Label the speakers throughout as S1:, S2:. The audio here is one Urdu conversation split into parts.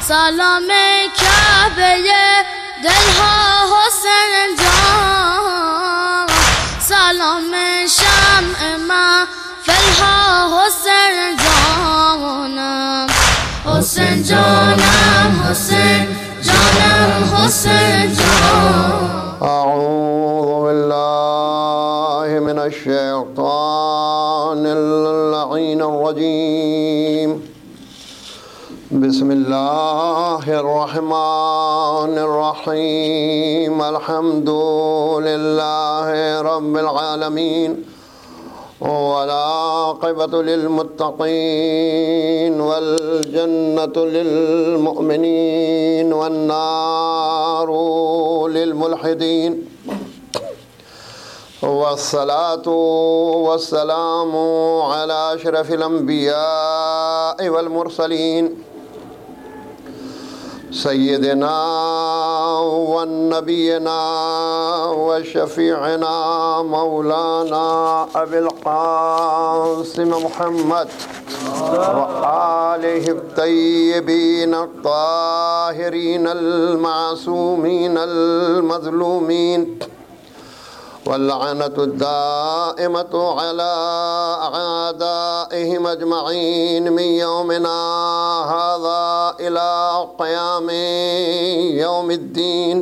S1: سلام کعبه دلها حسین جان، سلام شمع محفلها حسین جانم، حسین جانم، حسین جانم، حسین جان.
S2: اعوذ باللہ من الشیطان اللعین الرجیم. بسم اللہ الرحمن الرحیم. الحمد للہ رب العالمین والعاقبۃ للمتقین والجنۃ للمؤمنین والنار للملحدین، والصلاة والسلام على أشرف الأنبياء والمرسلين سيدنا ونبينا وشفيعنا مولانا أبي القاسم محمد وآله الطيبين الطاهرين المعصومين المظلومين، واللعنة الدائمة على أعدائهم أجمعين من يومنا هذا إلى قيام يوم الدين.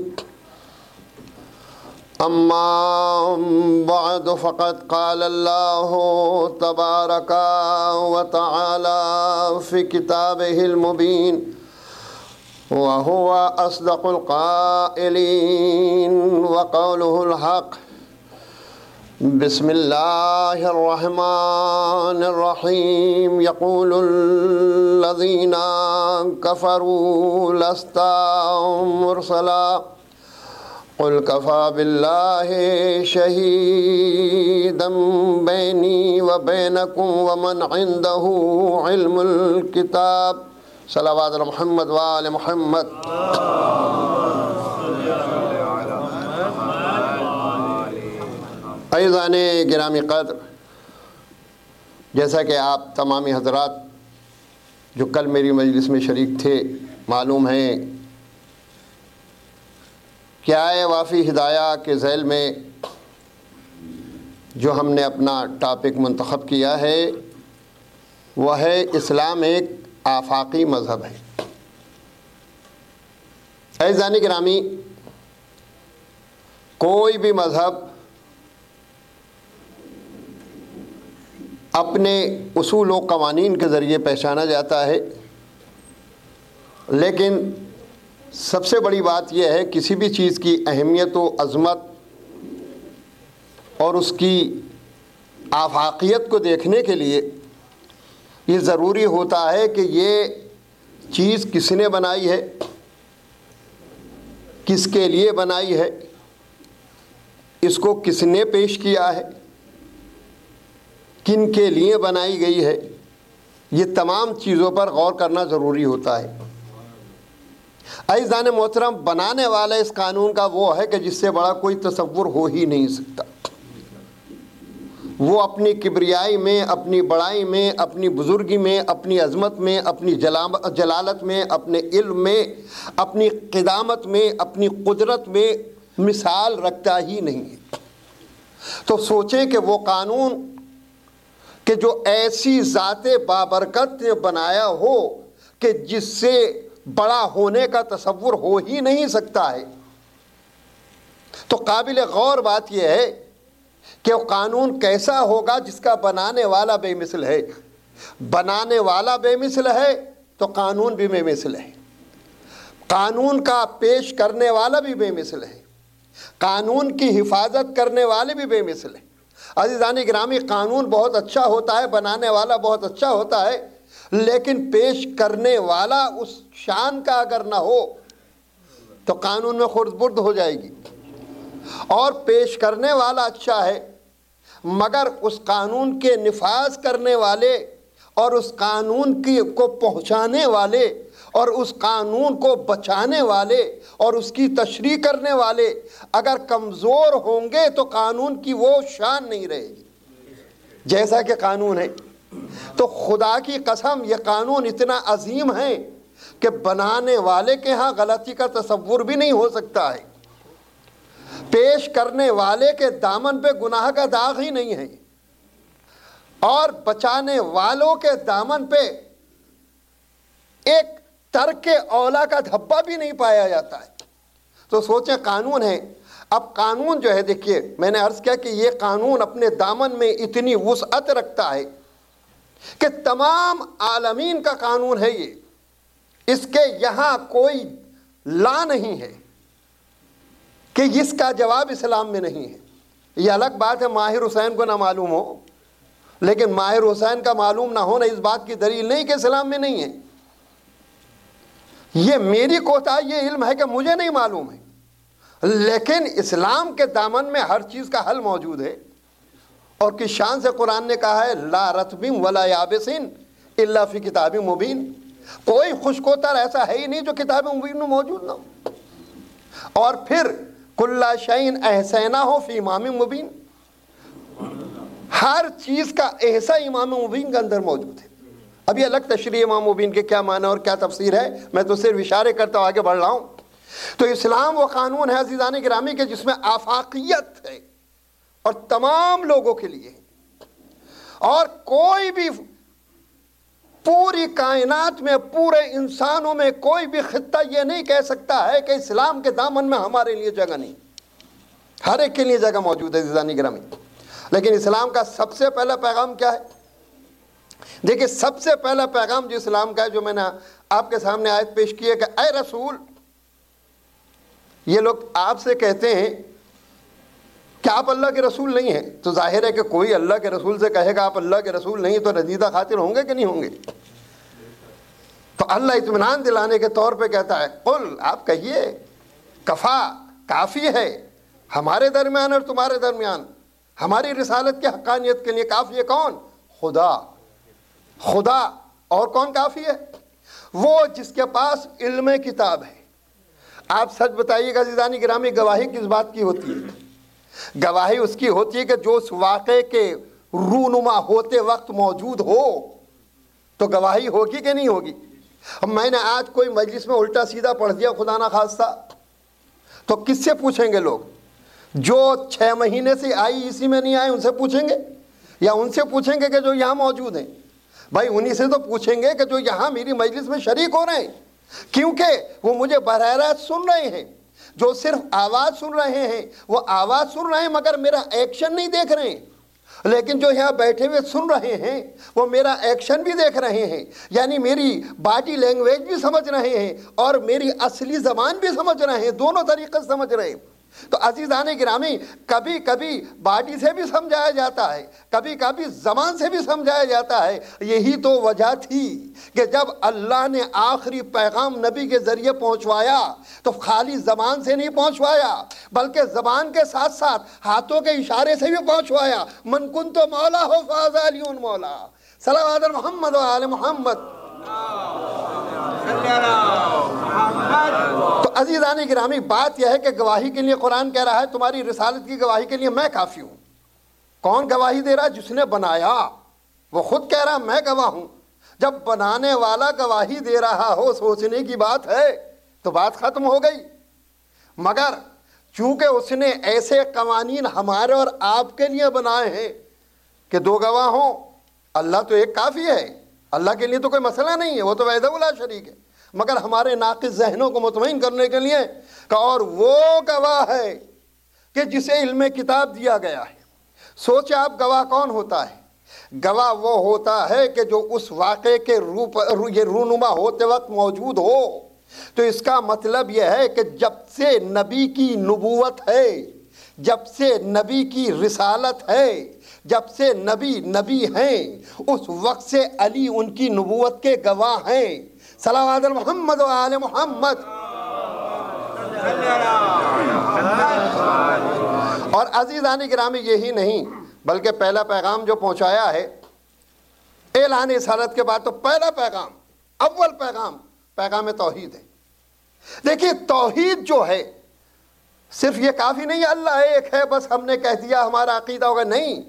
S2: أما بعد، فقد قال الله تبارك وتعالى في كتابه المبين وهو أصدق القائلين وقوله الحق. بسم الله الرحمن الرحيم. يقول الذين كفروا لست مرسلا قل كفى بالله شهيدا بيني وبينكم ومن عنده علم الكتاب. صلوات علی محمد وآل محمد. عزیزان گرامی قدر، جیسا کہ آپ تمامی حضرات جو کل میری مجلس میں شریک تھے معلوم ہیں کہ آئے وافی ہدایہ کے ذیل میں جو ہم نے اپنا ٹاپک منتخب کیا ہے وہ ہے اسلام ایک آفاقی مذہب ہے. عزیزان گرامی، کوئی بھی مذہب اپنے اصول و قوانین کے ذریعے پہچانا جاتا ہے، لیکن سب سے بڑی بات یہ ہے کسی بھی چیز کی اہمیت و عظمت اور اس کی آفاقیت کو دیکھنے کے لیے یہ ضروری ہوتا ہے کہ یہ چیز کس نے بنائی ہے، کس کے لیے بنائی ہے، اس کو کس نے پیش کیا ہے، کن کے لیے بنائی گئی ہے. یہ تمام چیزوں پر غور کرنا ضروری ہوتا ہے. عزیزان محترم، بنانے والا اس قانون کا وہ ہے کہ جس سے بڑا کوئی تصور ہو ہی نہیں سکتا. وہ اپنی کبریائی میں، اپنی بڑائی میں، اپنی بزرگی میں، اپنی عظمت میں، اپنی جلالت میں، اپنے علم میں، اپنی قدامت میں، اپنی قدرت میں مثال رکھتا ہی نہیں ہے. تو سوچیں کہ وہ قانون کہ جو ایسی ذات بابرکت نے بنایا ہو کہ جس سے بڑا ہونے کا تصور ہو ہی نہیں سکتا ہے، تو قابل غور بات یہ ہے کہ وہ قانون کیسا ہوگا جس کا بنانے والا بے مثل ہے. بنانے والا بے مثل ہے تو قانون بھی بے مثل ہے. قانون کا پیش کرنے والا بھی بے مثل ہے. قانون کی حفاظت کرنے والے بھی بے مثل ہے. عزیزان گرامی، قانون بہت اچھا ہوتا ہے، بنانے والا بہت اچھا ہوتا ہے، لیکن پیش کرنے والا اس شان کا اگر نہ ہو تو قانون میں خرد برد ہو جائے گی. اور پیش کرنے والا اچھا ہے مگر اس قانون کے نفاذ کرنے والے اور اس قانون کو پہنچانے والے اور اس قانون کو بچانے والے اور اس کی تشریح کرنے والے اگر کمزور ہوں گے تو قانون کی وہ شان نہیں رہے گی جیسا کہ قانون ہے. تو خدا کی قسم یہ قانون اتنا عظیم ہے کہ بنانے والے کے ہاں غلطی کا تصور بھی نہیں ہو سکتا ہے، پیش کرنے والے کے دامن پہ گناہ کا داغ ہی نہیں ہے، اور بچانے والوں کے دامن پہ ایک ترک اولا کا دھبا بھی نہیں پایا جاتا ہے۔ تو سوچیں، قانون ہے، اب قانون جو ہے، دیکھیے میں نے عرض کیا کہ یہ قانون اپنے دامن میں اتنی وسعت رکھتا ہے کہ تمام عالمین کا قانون ہے یہ، اس کے یہاں کوئی لا نہیں ہے کہ اس کا جواب اسلام میں نہیں ہے۔ یہ الگ بات ہے ماہر حسین کو نہ معلوم ہو، لیکن ماہر حسین کا معلوم نہ ہونا اس بات کی دلیل نہیں کہ اسلام میں نہیں ہے۔ یہ میری کوتاہی یہ علم ہے کہ مجھے نہیں معلوم ہے، لیکن اسلام کے دامن میں ہر چیز کا حل موجود ہے، اور کس شان سے قرآن نے کہا ہے لا رطب ولا یابس الا فی کتاب مبین، کوئی خشکوتر ایسا ہے ہی نہیں جو کتاب مبین میں موجود نہ ہو، اور پھر کل شیء احصیناہ فی امام مبین، ہر چیز کا احصا امام مبین کے اندر موجود ہے۔ اب یہ الگ تشریح امام مبین کے کیا معنی اور کیا تفسیر ہے، میں تو صرف اشارے کرتا ہوں، آگے بڑھ رہا ہوں۔ تو اسلام وہ قانون ہے عزیزان گرامی کے جس میں آفاقیت ہے اور تمام لوگوں کے لیے، اور کوئی بھی پوری کائنات میں پورے انسانوں میں کوئی بھی خطہ یہ نہیں کہہ سکتا ہے کہ اسلام کے دامن میں ہمارے لیے جگہ نہیں، ہر ایک کے لیے جگہ موجود ہے عزیزان گرامی۔ لیکن اسلام کا سب سے پہلا پیغام کیا ہے؟ دیکھیں، سب سے پہلا پیغام جو اسلام کا ہے، جو میں نے آپ کے سامنے آیت پیش کی ہے کہ اے رسول، یہ لوگ آپ سے کہتے ہیں کہ آپ اللہ کے رسول نہیں ہیں، تو ظاہر ہے کہ کوئی اللہ کے رسول سے کہے گا آپ اللہ کے رسول نہیں تو رضیدہ خاطر ہوں گے کہ نہیں ہوں گے؟ تو اللہ اطمینان دلانے کے طور پہ کہتا ہے قل، آپ کہیے، کفا، کافی ہے ہمارے درمیان اور تمہارے درمیان، ہماری رسالت کی حقانیت کے لیے کافی ہے کون؟ خدا۔ خدا، اور کون کافی ہے؟ وہ جس کے پاس علم کتاب ہے۔ آپ سچ بتائیے گا عزیزان گرامی، گواہی کس بات کی ہوتی ہے؟ گواہی اس کی ہوتی ہے کہ جو اس واقعے کے رونما ہوتے وقت موجود ہو، تو گواہی ہوگی کہ نہیں ہوگی؟ اب میں نے آج کوئی مجلس میں الٹا سیدھا پڑھ دیا خدا نہ خواستہ، تو کس سے پوچھیں گے لوگ؟ جو 6 مہینے سے آئی اسی میں نہیں آئے ان سے پوچھیں گے، یا ان سے پوچھیں گے کہ جو یہاں موجود ہیں؟ بھائی انہی سے تو پوچھیں گے کہ جو یہاں میری مجلس میں شریک ہو رہے ہیں، کیونکہ وہ مجھے براہ راست سن رہے ہیں۔ جو صرف آواز سن رہے ہیں وہ آواز سن رہے ہیں مگر میرا ایکشن نہیں دیکھ رہے ہیں، لیکن جو یہاں بیٹھے ہوئے سن رہے ہیں وہ میرا ایکشن بھی دیکھ رہے ہیں، یعنی میری باڈی لینگویج بھی سمجھ رہے ہیں اور میری اصلی زبان بھی سمجھ رہے ہیں، دونوں طریقے سے سمجھ رہے ہیں۔ تو عزیزان گرامی، کبھی کبھی باڈی سے بھی سمجھایا جاتا ہے، کبھی کبھی زبان سے بھی سمجھایا جاتا ہے۔ یہی تو وجہ تھی کہ جب اللہ نے آخری پیغام نبی کے ذریعے پہنچوایا تو خالی زبان سے نہیں پہنچوایا، بلکہ زبان کے ساتھ ساتھ ہاتھوں کے اشارے سے بھی پہنچوایا۔ من کنت مولا ہو فاذا علی مولا، صلوات محمد و آل محمد۔ تو عزیزان گرامی، بات یہ ہے کہ گواہی کے لیے قرآن کہہ رہا ہے تمہاری رسالت کی گواہی کے لیے میں کافی ہوں۔ کون گواہی دے رہا؟ جس نے بنایا، وہ خود کہہ رہا میں گواہ ہوں۔ جب بنانے والا گواہی دے رہا ہو، سوچنے کی بات ہے، تو بات ختم ہو گئی۔ مگر چونکہ اس نے ایسے قوانین ہمارے اور آپ کے لیے بنائے ہیں کہ 2 گواہ ہوں، اللہ تو ایک کافی ہے، اللہ کے لیے تو کوئی مسئلہ نہیں ہے، وہ تو وحدہ لا شریک ہے، مگر ہمارے ناقص ذہنوں کو مطمئن کرنے کے لیے کہ اور وہ گواہ ہے کہ جسے علم کتاب دیا گیا ہے۔ سوچے آپ، گواہ کون ہوتا ہے؟ گواہ وہ ہوتا ہے کہ جو اس واقعے کے یہ رونما ہوتے وقت موجود ہو۔ تو اس کا مطلب یہ ہے کہ جب سے نبی کی نبوت ہے، جب سے نبی کی رسالت ہے، جب سے نبی ہیں، اس وقت سے علی ان کی نبوت کے گواہ ہیں۔ صلوات محمد و آل محمد۔ اور عزیزان گرامی، یہی نہیں بلکہ پہلا پیغام جو پہنچایا ہے اعلان رسالت کے بعد، تو پہلا پیغام، اول پیغام توحید ہے۔ دیکھیے، توحید جو ہے صرف یہ کافی نہیں ہے اللہ ایک ہے بس ہم نے کہہ دیا ہمارا عقیدہ ہوگا، نہیں۔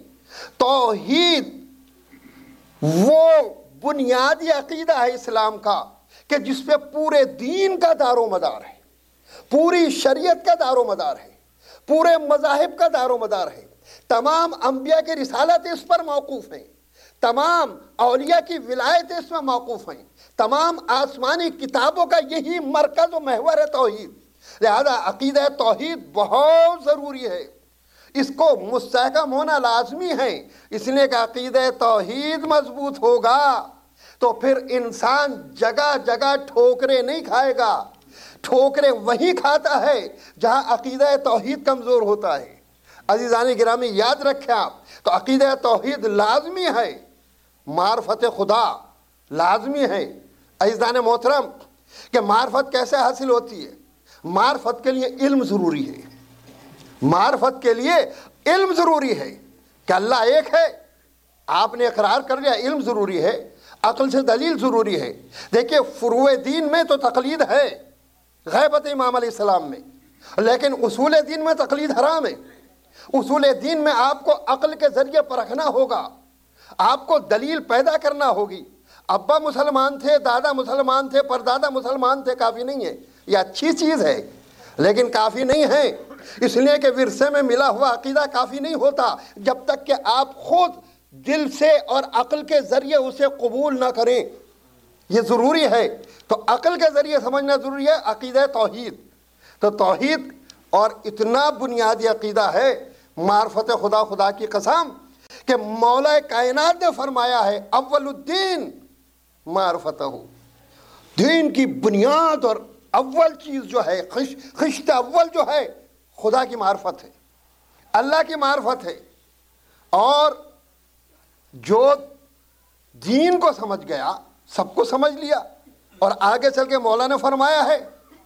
S2: توحید وہ بنیادی عقیدہ ہے اسلام کا کہ جس پہ پورے دین کا دار و مدار ہے، پوری شریعت کا دار و مدار ہے، پورے مذاہب کا دار و مدار ہے، تمام انبیاء کی رسالت اس پر موقوف ہیں، تمام اولیاء کی ولایت اس میں موقوف ہیں، تمام آسمانی کتابوں کا یہی مرکز و محور ہے توحید۔ لہذا عقیدہ توحید بہت ضروری ہے، اس کو مستحکم ہونا لازمی ہے، اس لیے کہ عقیدہ توحید مضبوط ہوگا تو پھر انسان جگہ جگہ ٹھوکریں نہیں کھائے گا، ٹھوکریں وہی کھاتا ہے جہاں عقیدہ توحید کمزور ہوتا ہے۔ عزیزان گرامی یاد رکھیں آپ، تو عقیدہ توحید لازمی ہے، معرفت خدا لازمی ہے۔ عزیزان محترم، کہ معرفت کیسے حاصل ہوتی ہے؟ معرفت کے لیے علم ضروری ہے، معرفت کے لیے علم ضروری ہے کہ اللہ ایک ہے، آپ نے اقرار کر لیا، علم ضروری ہے، عقل سے دلیل ضروری ہے۔ دیکھیں فروع دین میں تو تقلید ہے، غیبت امام علیہ السلام میں، لیکن اصول دین میں تقلید حرام ہے۔ اصول دین میں آپ کو عقل کے ذریعے پرکھنا ہوگا، آپ کو دلیل پیدا کرنا ہوگی۔ ابا مسلمان تھے، دادا مسلمان تھے، پردادا مسلمان تھے، کافی نہیں ہے، یہ اچھی چیز ہے لیکن کافی نہیں ہے، اس لیے کہ ورثے میں ملا ہوا عقیدہ کافی نہیں ہوتا جب تک کہ آپ خود دل سے اور عقل کے ذریعے اسے قبول نہ کریں، یہ ضروری ہے۔ تو عقل کے ذریعے سمجھنا ضروری ہے عقیدہ توحید۔ تو توحید اور اتنا بنیادی عقیدہ ہے معرفت خدا، خدا کی قسم کہ مولا کائنات نے فرمایا ہے اول الدین معرفتہ، دین کی بنیاد اور اول چیز جو ہے، خشت اول جو ہے خدا کی معرفت ہے، اللہ کی معرفت ہے۔ اور جو دین کو سمجھ گیا سب کو سمجھ لیا، اور آگے چل کے مولا نے فرمایا ہے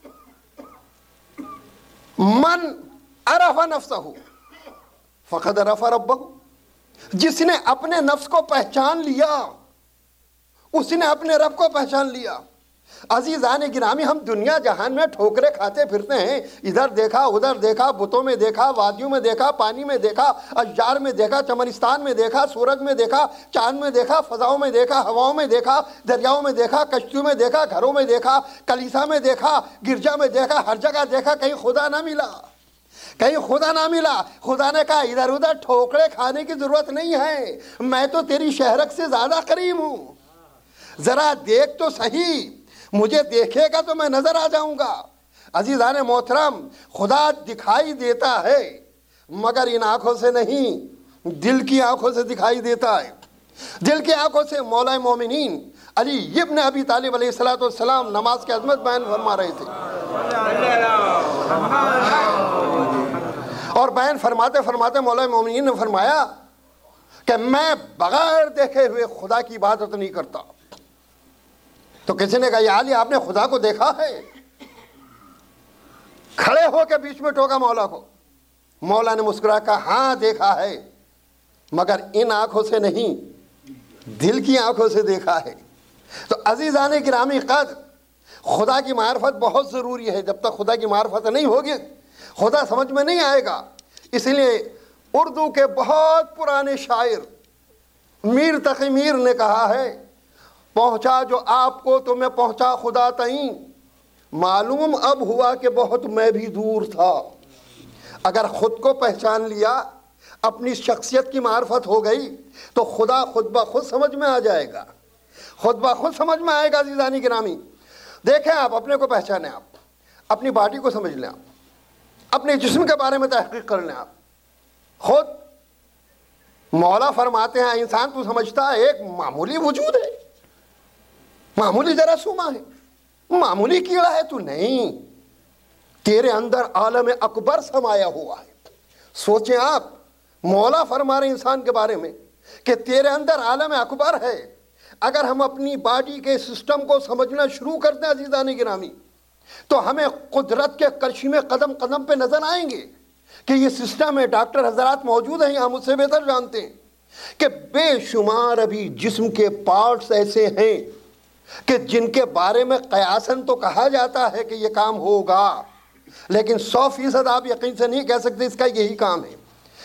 S2: من عرف نفسہ فقد عرف ربہ، جس نے اپنے نفس کو پہچان لیا اس نے اپنے رب کو پہچان لیا۔ عزیزان گرامی، ہم دنیا جہان میں ٹھوکرے کھاتے پھرتے ہیں، ادھر دیکھا ادھر دیکھا، بتوں میں دیکھا، وادیوں میں دیکھا، پانی میں دیکھا، اشجار میں دیکھا، چمنستان میں دیکھا، سورج میں دیکھا، چاند میں دیکھا، فضاؤں میں دیکھا، ہواؤں میں دیکھا، دریاؤں میں دیکھا، کشتیوں میں دیکھا، گھروں میں دیکھا، کلیسا میں دیکھا، گرجا میں دیکھا، ہر جگہ دیکھا، کہیں خدا نہ ملا، کہیں خدا نہ ملا۔ خدا نے کہا ادھر ادھر ٹھوکرے کھانے کی ضرورت نہیں ہے، میں تو تیری شہرک سے زیادہ قریب ہوں، ذرا دیکھ تو صحیح، مجھے دیکھے گا تو میں نظر آ جاؤں گا۔ عزیزان محترم، خدا دکھائی دیتا ہے مگر ان آنکھوں سے نہیں، دل کی آنکھوں سے دکھائی دیتا ہے، دل کی آنکھوں سے۔ مولا مومنین علی ابن ابی طالب علیہ السلام نماز کی عظمت بیان فرما رہے تھے، اور بیان فرماتے فرماتے مولا مومنین نے فرمایا کہ میں بغیر دیکھے ہوئے خدا کی عبادت نہیں کرتا۔ تو کسی نے کہا یا علی آپ نے خدا کو دیکھا ہے؟ کھڑے ہو کے بیچ میں ٹوکا مولا کو۔ مولا نے مسکرا کہا ہاں دیکھا ہے، مگر ان آنکھوں سے نہیں، دل کی آنکھوں سے دیکھا ہے۔ تو عزیزان گرامی قدر، خدا کی معرفت بہت ضروری ہے۔ جب تک خدا کی معرفت نہیں ہوگی خدا سمجھ میں نہیں آئے گا۔ اس لیے اردو کے بہت پرانے شاعر میر تقی میر نے کہا ہے پہنچا جو آپ کو تو میں پہنچا خدا تئیں، معلوم اب ہوا کہ بہت میں بھی دور تھا۔ اگر خود کو پہچان لیا، اپنی شخصیت کی معرفت ہو گئی تو خدا خود بخود سمجھ میں آ جائے گا، خود بخود سمجھ میں آئے گا۔ عزیزانی گرامی دیکھیں، آپ اپنے کو پہچانیں، آپ اپنی باڈی کو سمجھ لیں، آپ اپنے جسم کے بارے میں تحقیق کر لیں۔ آپ خود مولا فرماتے ہیں انسان تو سمجھتا ہے ایک معمولی وجود ہے، معمولی جراثومہ ہے، معمولی کیڑا ہے، تو نہیں، تیرے اندر عالم اکبر سمایا ہوا ہے۔ سوچیں آپ، مولا فرما رہے انسان کے بارے میں کہ تیرے اندر عالم اکبر ہے۔ اگر ہم اپنی باڈی کے سسٹم کو سمجھنا شروع کرتے ہیں عزیزان گرامی، تو ہمیں قدرت کے کرشمے قدم قدم پہ نظر آئیں گے کہ یہ سسٹم ہے۔ ڈاکٹر حضرات موجود ہیں یہاں، مجھ سے بہتر جانتے ہیں کہ بے شمار ابھی جسم کے پارٹس ایسے ہیں کہ جن کے بارے میں قیاساً تو کہا جاتا ہے کہ یہ کام ہوگا، لیکن 100% آپ یقین سے نہیں کہہ سکتے اس کا یہی کام ہے۔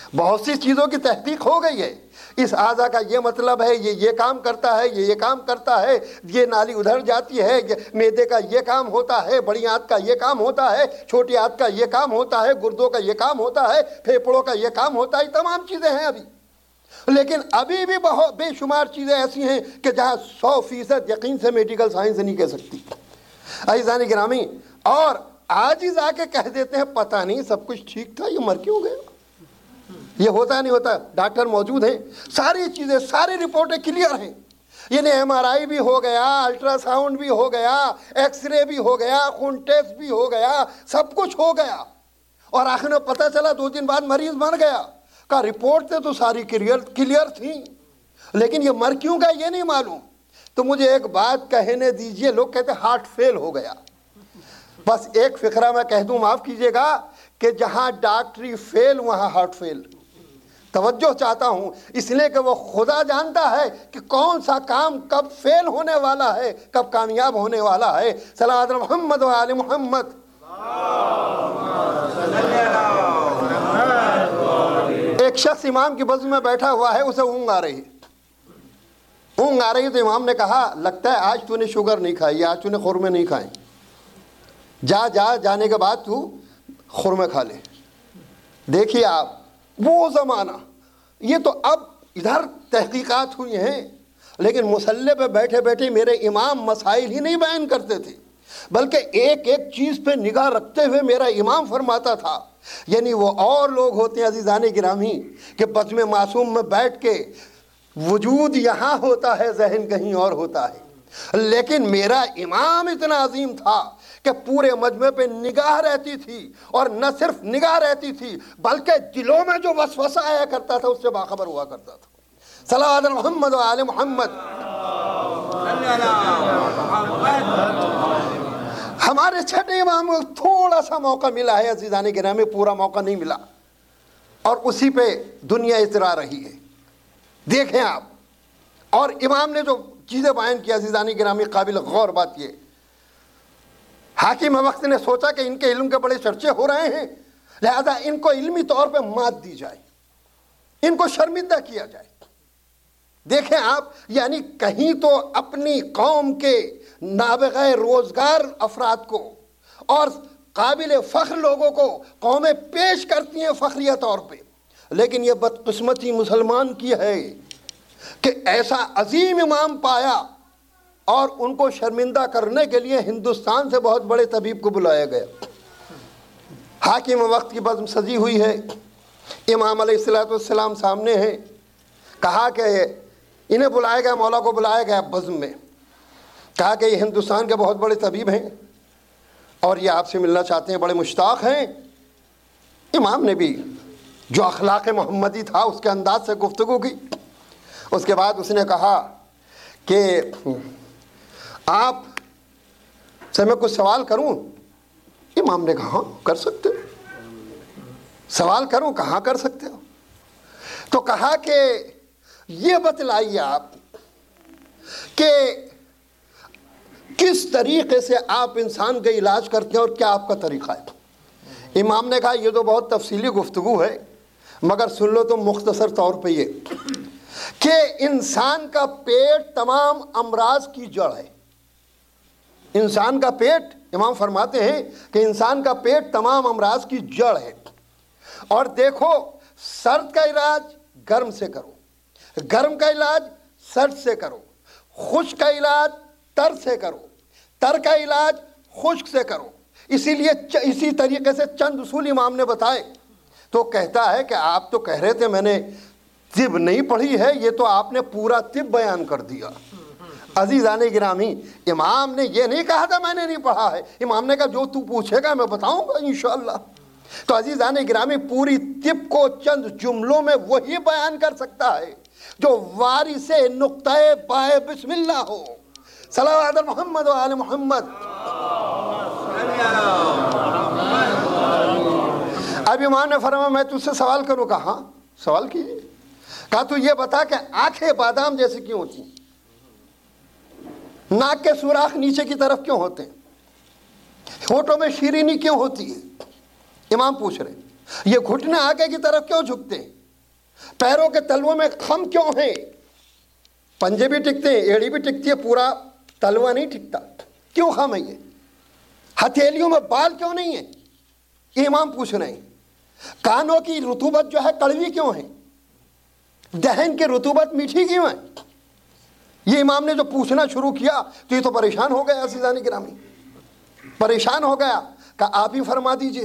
S2: بہت سی چیزوں کی تحقیق ہو گئی ہے، اس اعضا کا یہ مطلب ہے، یہ کام کرتا ہے، یہ کام کرتا ہے، یہ نالی ادھر جاتی ہے، معدے کا یہ کام ہوتا ہے، بڑی آنت کا یہ کام ہوتا ہے، چھوٹی آنت کا یہ کام ہوتا ہے، گردوں کا یہ کام ہوتا ہے، پھیپھڑوں کا یہ کام ہوتا ہے، تمام چیزیں ہیں ابھی. لیکن ابھی بھی بہت بے شمار چیزیں ایسی ہیں کہ جہاں 100% یقین سے میڈیکل سائنس نہیں کہہ سکتی. عزیزان گرامی، اور آج ہی جا کے کہہ دیتے ہیں پتہ نہیں سب کچھ ٹھیک تھا، یہ مر کیوں گیا. یہ ہوتا نہیں ہوتا، ڈاکٹر موجود ہیں، ساری چیزیں، ساری رپورٹیں کلیئر ہیں. یعنی MRI بھی ہو گیا، الٹرا ساؤنڈ بھی ہو گیا، ایکس رے بھی ہو گیا، خون ٹیسٹ بھی ہو گیا، سب کچھ ہو گیا، اور آخر میں پتہ چلا 2 دن بعد مریض مر گیا. کا رپورٹ تو ساری کلیئر تھیں، لیکن یہ مر کیوں گیا یہ نہیں معلوم. تو مجھے ایک بات کہنے دیجئے، لوگ کہتے ہیں ہارٹ فیل ہو گیا. بس ایک فقرہ میں کہہ دوں، معاف کیجئے گا، کہ جہاں ڈاکٹری فیل وہاں ہارٹ فیل. توجہ چاہتا ہوں، اس لیے کہ وہ خدا جانتا ہے کہ کون سا کام کب فیل ہونے والا ہے، کب کامیاب ہونے والا ہے. صلوات محمد و آل محمد. ایک شخص امام کی بزم میں بیٹھا ہوا ہے، اسے اونگ آ رہی ہے. اونگ آ رہی ہے تو امام نے کہا لگتا ہے آج تو نے شوگر نہیں کھائی، آج تو نے خورمے نہیں کھائے، جانے کے بعد تو خورمے کھا لے. دیکھیے آپ، وہ زمانہ، یہ تو اب ادھر تحقیقات ہوئی ہیں، لیکن مصلی پہ بیٹھے بیٹھے میرے امام مسائل ہی نہیں بیان کرتے تھے، بلکہ ایک ایک چیز پہ نگاہ رکھتے ہوئے میرا امام فرماتا تھا. یعنی وہ اور لوگ ہوتے ہیں عزیزان گرامی کہ بزم معصوم میں بیٹھ کے وجود یہاں ہوتا ہے، ذہن کہیں اور ہوتا ہے. لیکن میرا امام اتنا عظیم تھا کہ پورے مجمع پہ نگاہ رہتی تھی، اور نہ صرف نگاہ رہتی تھی بلکہ دلوں میں جو وسوسہ آیا کرتا تھا اس سے باخبر ہوا کرتا تھا. صلوات محمد و آل محمد. ہمارے چھٹے امام کو تھوڑا سا موقع ملا ہے عزیزان گرامی، پورا موقع نہیں ملا، اور اسی پہ دنیا اترا رہی ہے. دیکھیں آپ، اور امام نے جو چیزیں بیان کی عزیزان گرامی، قابل غور بات یہ، حاکم وقت نے سوچا کہ ان کے علم کے بڑے چرچے ہو رہے ہیں، لہذا ان کو علمی طور پہ مات دی جائے، ان کو شرمندہ کیا جائے. دیکھیں آپ، یعنی کہیں تو اپنی قوم کے نابغہ روزگار افراد کو اور قابل فخر لوگوں کو قومیں پیش کرتی ہیں فخریہ طور پہ، لیکن یہ بدقسمتی مسلمان کی ہے کہ ایسا عظیم امام پایا اور ان کو شرمندہ کرنے کے لیے ہندوستان سے بہت بڑے طبیب کو بلایا گیا. حاکم وقت کی بزم سجی ہوئی ہے، امام علیہ السلام سامنے ہیں، کہا کہ انہیں بلایا گیا، مولا کو بلایا گیا بزم میں، کہا کہ یہ ہندوستان کے بہت بڑے طبیب ہیں اور یہ آپ سے ملنا چاہتے ہیں، بڑے مشتاق ہیں. امام نے بھی جو اخلاق محمدی تھا اس کے انداز سے گفتگو کی. اس کے بعد اس نے کہا کہ آپ سے میں کچھ سوال کروں؟ امام نے کہا ہاں کر سکتے ہو. سوال کروں؟ کہاں کر سکتے ہو. تو کہا کہ یہ بتلائیے آپ کہ کس طریقے سے آپ انسان کا علاج کرتے ہیں اور کیا آپ کا طریقہ ہے. امام نے کہا یہ تو بہت تفصیلی گفتگو ہے، مگر سن لو تو مختصر طور پہ یہ کہ انسان کا پیٹ تمام امراض کی جڑ ہے. انسان کا پیٹ، امام فرماتے ہیں کہ انسان کا پیٹ تمام امراض کی جڑ ہے. اور دیکھو، سرد کا علاج گرم سے کرو، گرم کا علاج سرد سے کرو، خشک کا علاج تر سے کرو، تر کا علاج خشک سے کرو. اسی لیے اسی طریقے سے چند اصول امام نے بتائے. تو کہتا ہے کہ آپ تو کہہ رہے تھے میں نے طب نہیں پڑھی ہے، یہ تو آپ نے پورا طب بیان کر دیا. عزیزان گرامی، امام نے یہ نہیں کہا تھا میں نے نہیں پڑھا ہے، امام نے کہا جو تو پوچھے گا میں بتاؤں گا انشاءاللہ. تو عزیزان گرامی، پوری طب کو چند جملوں میں وہی بیان کر سکتا ہے جو وارث نقطہ بائے بسم اللہ ہو. صلوات محمد و آل محمد. اب امام نے فرمایا میں تجھ سے سوال کروں. کہا ہاں سوال کیجیے. کہا تو یہ بتا کہ آنکھیں بادام جیسی کیوں ہوتی ہیں؟ ناک کے سوراخ نیچے کی طرف کیوں ہوتے ہیں؟ ہونٹوں میں شیرینی کیوں ہوتی ہے؟ امام پوچھ رہے. یہ گھٹنے آگے کی طرف کیوں جھکتے ہیں؟ پیروں کے تلووں میں خم کیوں ہیں؟ پنجے بھی ٹکتے ہیں، ایڑی بھی ٹکتی ہے، پورا تلوا نہیں ٹکتا، کیوں خم ہے یہ؟ ہتھیلیوں میں بال کیوں نہیں ہیں؟ یہ امام پوچھ رہے ہیں۔ کانوں کی رطوبت جو ہے کڑوی کیوں ہے؟ دہن کی رطوبت میٹھی کیوں ہے؟ یہ امام نے جو پوچھنا شروع کیا تو یہ تو پریشان ہو گیا عزیزان گرامی، پریشان ہو گیا، کہا آپ ہی فرما دیجئے،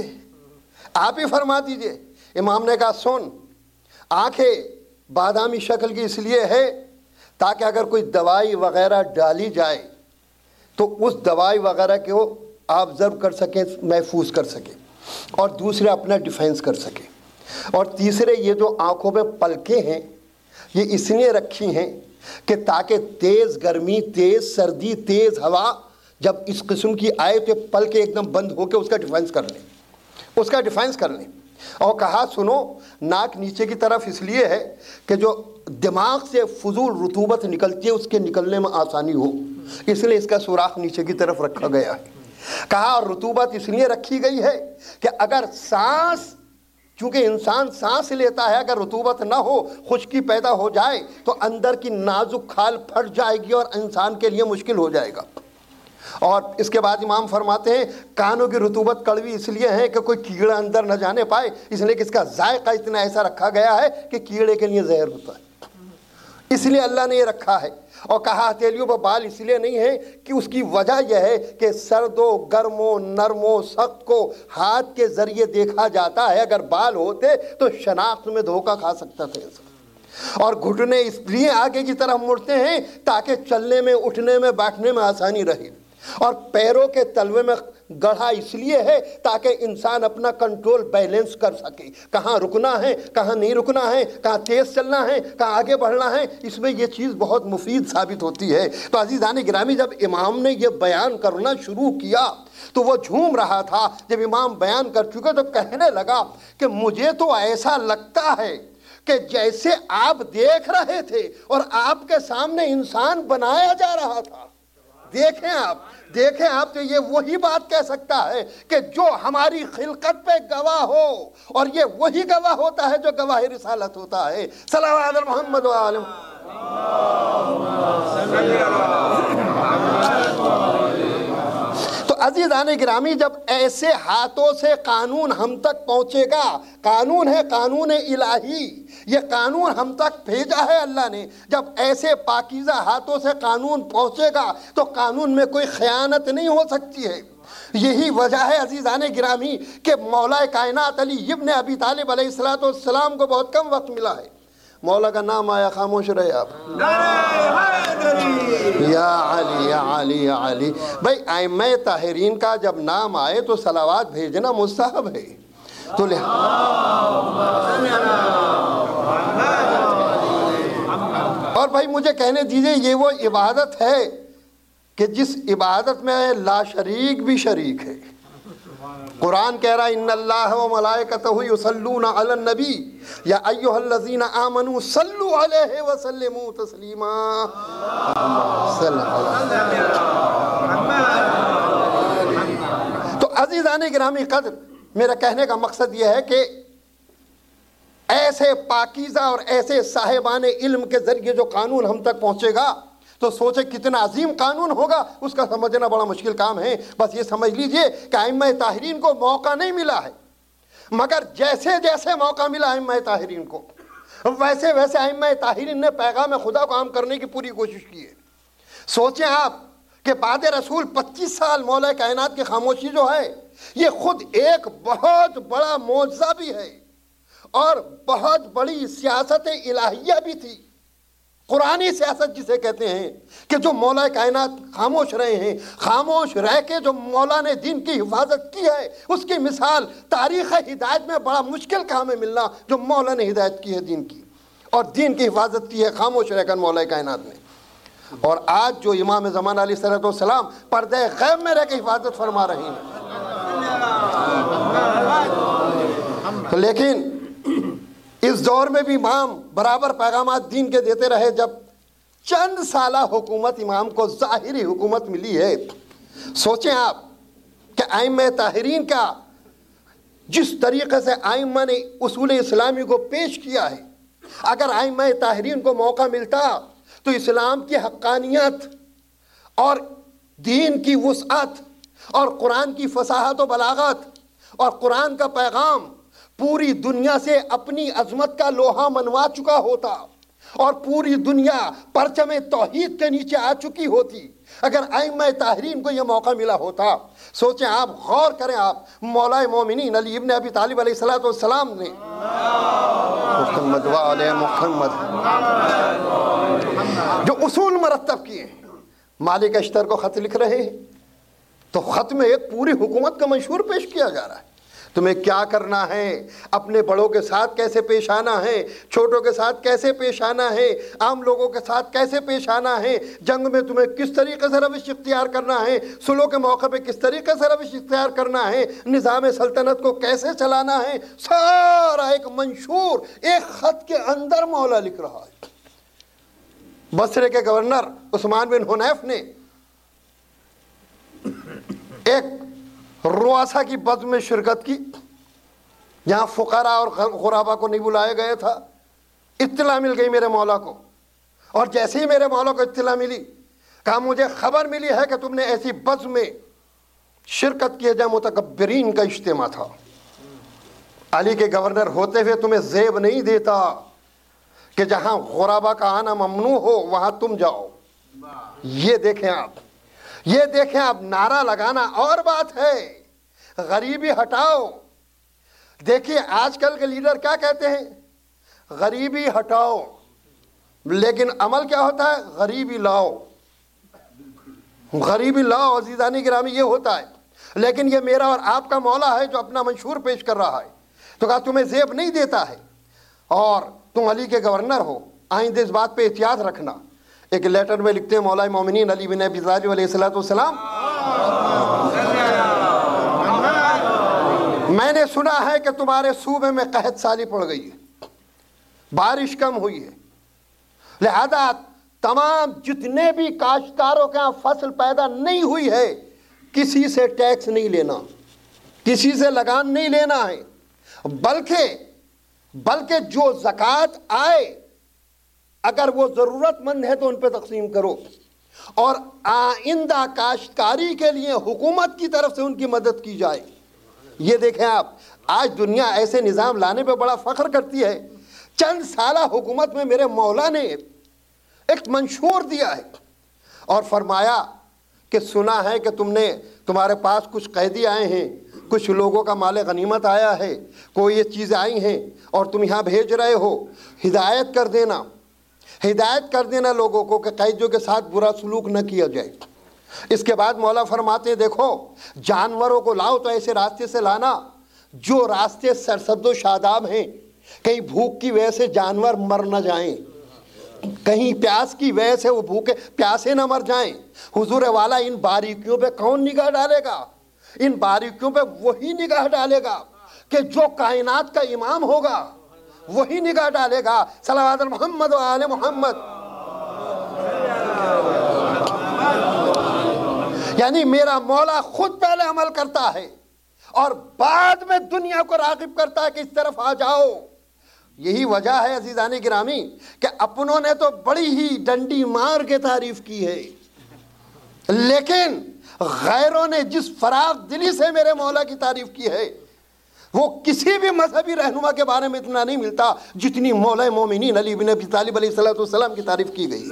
S2: آپ ہی فرما دیجئے۔ امام نے کہا سن، آنکھیں بادامی شکل کی اس لیے ہے تاکہ اگر کوئی دوائی وغیرہ ڈالی جائے تو اس دوائی وغیرہ کو آبزرو کر سکیں، محفوظ کر سکیں، اور دوسرے اپنا ڈیفینس کر سکیں۔ اور تیسرے یہ جو آنکھوں میں پلکیں ہیں یہ اس لیے رکھی ہیں کہ تاکہ تیز گرمی، تیز سردی، تیز ہوا جب اس قسم کی آئے تو پلکیں ایک دم بند ہو کے اس کا ڈیفینس کر لیں، اس کا ڈیفینس کر لیں۔ اور کہا سنو، ناک نیچے کی طرف اس لیے ہے کہ جو دماغ سے فضول رطوبت نکلتی ہے اس کے نکلنے میں آسانی ہو، اس لیے اس کا سوراخ نیچے کی طرف رکھا گیا ہے۔ کہا اور رطوبت اس لیے رکھی گئی ہے کہ اگر سانس، چونکہ انسان سانس لیتا ہے، اگر رطوبت نہ ہو، خشکی پیدا ہو جائے تو اندر کی نازک کھال پھٹ جائے گی اور انسان کے لیے مشکل ہو جائے گا۔ اور اس کے بعد امام فرماتے ہیں کانوں کی رطوبت کڑوی اس لیے ہے کہ کوئی کیڑا اندر نہ جانے پائے، اس لیے کہ اس کا ذائقہ اتنا ایسا رکھا گیا ہے کہ کیڑے کے لیے زہر ہوتا ہے، اس لیے اللہ نے یہ رکھا ہے۔ اور کہا ہتھیلیوں پر بال اس لیے نہیں ہے کہ اس کی وجہ یہ ہے کہ سرد و گرم و نرم و سخت کو ہاتھ کے ذریعے دیکھا جاتا ہے، اگر بال ہوتے تو شناخت میں دھوکہ کھا سکتا تھا۔ اور گھٹنے اس لیے آگے کی طرف مڑتے ہیں تاکہ چلنے میں، اٹھنے میں، بیٹھنے میں آسانی رہے۔ اور پیروں کے تلوے میں گڑھا اس لیے ہے تاکہ انسان اپنا کنٹرول بیلنس کر سکے، کہاں رکنا ہے، کہاں نہیں رکنا ہے، کہاں تیز چلنا ہے، کہاں آگے بڑھنا ہے، اس میں یہ چیز بہت مفید ثابت ہوتی ہے۔ تو عزیزان گرامی، جب امام نے یہ بیان کرنا شروع کیا تو وہ جھوم رہا تھا۔ جب امام بیان کر چکے تو کہنے لگا کہ مجھے تو ایسا لگتا ہے کہ جیسے آپ دیکھ رہے تھے اور آپ کے سامنے انسان بنایا جا رہا تھا۔ دیکھیں آپ تو یہ وہی بات کہہ سکتا ہے کہ جو ہماری خلقت پہ گواہ ہو، اور یہ وہی گواہ ہوتا ہے جو گواہ رسالت ہوتا ہے۔ صلوات محمد و آل تو عزیزان گرامی، جب ایسے ہاتھوں سے قانون ہم تک پہنچے گا، قانون ہے قانون الہی، یہ قانون ہم تک بھیجا ہے اللہ نے، جب ایسے پاکیزہ ہاتھوں سے قانون پہنچے گا تو قانون میں کوئی خیانت نہیں ہو سکتی ہے۔ یہی وجہ ہے عزیزان گرامی کہ مولا کائنات علی ابن ابی طالب علیہ السلام کو بہت کم وقت ملا ہے۔ مولا کا نام آیا، خاموش رہے آپ، یا علی یا علی یا علی۔ بھائی ائمہ طاہرین کا جب نام آئے تو صلوات بھیجنا مستحب ہے، تو اور بھائی مجھے کہنے دیجئے یہ وہ عبادت ہے کہ جس عبادت میں لا شریک بھی شریک ہے۔ قرآن کہہ رہا ہے ان اللہ و ملائکتہ یصلون علی النبی یا ایھا الذین آمنوا صلوا علیہ وسلموا تسلیما۔ تو عزیزان گرامی قدر، میرا کہنے کا مقصد یہ ہے کہ ایسے پاکیزہ اور ایسے صاحبان علم کے ذریعے جو قانون ہم تک پہنچے گا تو سوچے کتنا عظیم قانون ہوگا، اس کا سمجھنا بڑا مشکل کام ہے۔ بس یہ سمجھ لیجئے کہ ائمہ طاہرین کو موقع نہیں ملا ہے، مگر جیسے جیسے موقع ملا ائمہ طاہرین کو، ویسے ویسے ائمہ طاہرین نے پیغام خدا کو عام کرنے کی پوری کوشش کی ہے۔ سوچیں آپ کہ بعد رسول 25 سال مولا کائنات کی خاموشی جو ہے یہ خود ایک بہت بڑا معجزہ بھی ہے اور بہت بڑی سیاست الہیہ بھی تھی، قرآنی سیاست جسے کہتے ہیں، کہ جو مولا کائنات خاموش رہے ہیں، خاموش رہ کے جو مولا نے دین کی حفاظت کی ہے، اس کی مثال تاریخ ہدایت میں بڑا مشکل کام ہے ملنا، جو مولا نے ہدایت کی ہے دین کی، اور دین کی حفاظت کی ہے خاموش رہ کر مولا کائنات نے۔ اور آج جو امام زمان علیہ السلام پردہ غیب میں رہ کے حفاظت فرما رہے ہیں، لیکن اس دور میں بھی امام برابر پیغامات دین کے دیتے رہے۔ جب چند سالہ حکومت امام کو ظاہری حکومت ملی ہے، سوچیں آپ کہ ائمہ طاہرین کا جس طریقے سے ائمہ نے اصول اسلامی کو پیش کیا ہے، اگر ائمہ طاہرین کو موقع ملتا تو اسلام کی حقانیت اور دین کی وسعت اور قرآن کی فصاحت و بلاغت اور قرآن کا پیغام پوری دنیا سے اپنی عظمت کا لوہا منوا چکا ہوتا اور پوری دنیا پرچم توحید کے نیچے آ چکی ہوتی اگر ائمہ طاہرین کو یہ موقع ملا ہوتا. سوچیں آپ، غور کریں آپ، مولا مومنین علی ابن ابی طالب علیہ السلام نے محمد وعلی محمد جو اصول مرتب کیے ہیں، مالک اشتر کو خط لکھ رہے ہیں تو خط میں ایک پوری حکومت کا منشور پیش کیا جا رہا ہے. تمہیں کیا کرنا ہے، اپنے بڑوں کے ساتھ کیسے پیش آنا ہے، چھوٹوں کے ساتھ کیسے پیش آنا ہے، عام لوگوں کے ساتھ کیسے پیش آنا ہے، جنگ میں تمہیں کس طریقے سے روش اختیار کرنا ہے، صلح کے موقع پہ کس طریقے سے روش اختیار کرنا ہے، نظام سلطنت کو کیسے چلانا ہے، سارا ایک منشور ایک خط کے اندر مولا لکھ رہا ہے. بصرے کے گورنر عثمان بن حنیف نے ایک رؤسا کی بزم میں شرکت کی جہاں فقراء اور غربا کو نہیں بلایا گیا تھا. اطلاع مل گئی میرے مولا کو، اور جیسے ہی میرے مولا کو اطلاع ملی کہا مجھے خبر ملی ہے کہ تم نے ایسی بزم میں شرکت کی ہے جہاں متکبرین کا اجتماع تھا. علی کے گورنر ہوتے ہوئے تمہیں زیب نہیں دیتا کہ جہاں غربا کا آنا ممنوع ہو وہاں تم جاؤ. یہ دیکھیں آپ نعرہ لگانا اور بات ہے، غریبی ہٹاؤ. دیکھیے آج کل کے لیڈر کیا کہتے ہیں، غریبی ہٹاؤ، لیکن عمل کیا ہوتا ہے، غریبی لاؤ. غریبی لاؤ عزیزانی گرامی یہ ہوتا ہے. لیکن یہ میرا اور آپ کا مولا ہے جو اپنا منشور پیش کر رہا ہے. تو کہا تمہیں زیب نہیں دیتا ہے اور تم علی کے گورنر ہو، آئندہ اس بات پہ احتیاط رکھنا. ایک لیٹر میں لکھتے ہیں مولا مومنین علی بن ابی طالب علیہ السلام، میں نے سنا ہے کہ تمہارے صوبے میں قحط سالی پڑ گئی ہے، بارش کم ہوئی ہے، لہذا تمام جتنے بھی کاشتکاروں کے ہاں فصل پیدا نہیں ہوئی ہے کسی سے ٹیکس نہیں لینا، کسی سے لگان نہیں لینا ہے، بلکہ جو زکوٰۃ آئے اگر وہ ضرورت مند ہے تو ان پہ تقسیم کرو، اور آئندہ کاشتکاری کے لیے حکومت کی طرف سے ان کی مدد کی جائے. یہ دیکھیں آپ، آج دنیا ایسے نظام لانے پہ بڑا فخر کرتی ہے. چند سالہ حکومت میں میرے مولا نے ایک منشور دیا ہے اور فرمایا کہ سنا ہے کہ تمہارے پاس کچھ قیدی آئے ہیں، کچھ لوگوں کا مال غنیمت آیا ہے، کوئی یہ چیزیں آئی ہیں اور تم یہاں بھیج رہے ہو، ہدایت کر دینا لوگوں کو کہ قیدیوں کے ساتھ برا سلوک نہ کیا جائے. اس کے بعد مولا فرماتے ہیں دیکھو جانوروں کو لاؤ تو ایسے راستے سے لانا جو راستے سرسبز و شاداب ہیں، کہیں بھوک کی وجہ سے جانور مر نہ جائیں، کہیں پیاس کی وجہ سے وہ بھوکے پیاسے نہ مر جائیں. حضور والا ان باریکیوں پہ کون نگاہ ڈالے گا؟ ان باریکیوں پہ وہی نگاہ ڈالے گا کہ جو کائنات کا امام ہوگا، وہی نگاہ ڈالے گا. صلوات محمد و آل محمد. یعنی میرا مولا خود پہلے عمل کرتا ہے اور بعد میں دنیا کو راغب کرتا ہے کہ اس طرف آ جاؤ. یہی وجہ ہے عزیزان گرامی کہ اپنوں نے تو بڑی ہی ڈنڈی مار کے تعریف کی ہے، لیکن غیروں نے جس فراغ دلی سے میرے مولا کی تعریف کی ہے وہ کسی بھی مذہبی رہنما کے بارے میں اتنا نہیں ملتا جتنی مولا مومنین علی بن ابی طالب علیہ السلام کی تعریف کی گئی.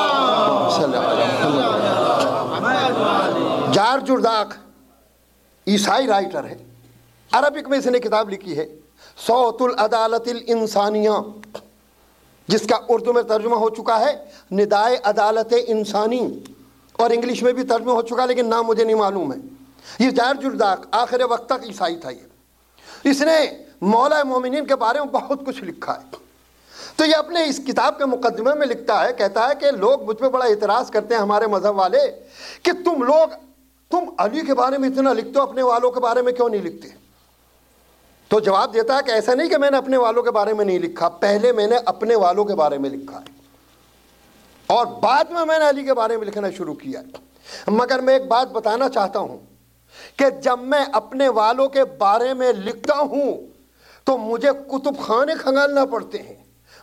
S2: جارج جرداق عیسائی رائٹر ہے، عربک میں اس نے کتاب لکھی ہے صوت العدالت الانسانیہ، جس کا اردو میں ترجمہ ہو چکا ہے ندائے عدالت انسانی، اور انگلش میں بھی ترجمہ ہو چکا لیکن نام مجھے نہیں معلوم ہے. یہ جارج جرداق آخر وقت تک عیسائی تھا. اس نے مولا مومنین کے بارے میں بہت کچھ لکھا ہے. تو یہ اپنے اس کتاب کے مقدمے میں لکھتا ہے، کہتا ہے کہ لوگ مجھ پہ بڑا اعتراض کرتے ہیں ہمارے مذہب والے کہ تم علی کے بارے میں اتنا لکھتے ہو، اپنے والوں کے بارے میں کیوں نہیں لکھتے؟ تو جواب دیتا ہے کہ ایسا نہیں کہ میں نے اپنے والوں کے بارے میں نہیں لکھا، پہلے میں نے اپنے والوں کے بارے میں لکھا ہے اور بعد میں نے علی کے بارے میں لکھنا شروع کیا ہے. مگر میں ایک بات بتانا چاہتا ہوں کہ جب میں اپنے والوں کے بارے میں لکھتا ہوں تو مجھے کتب خانے کھنگالنا پڑتے ہیں،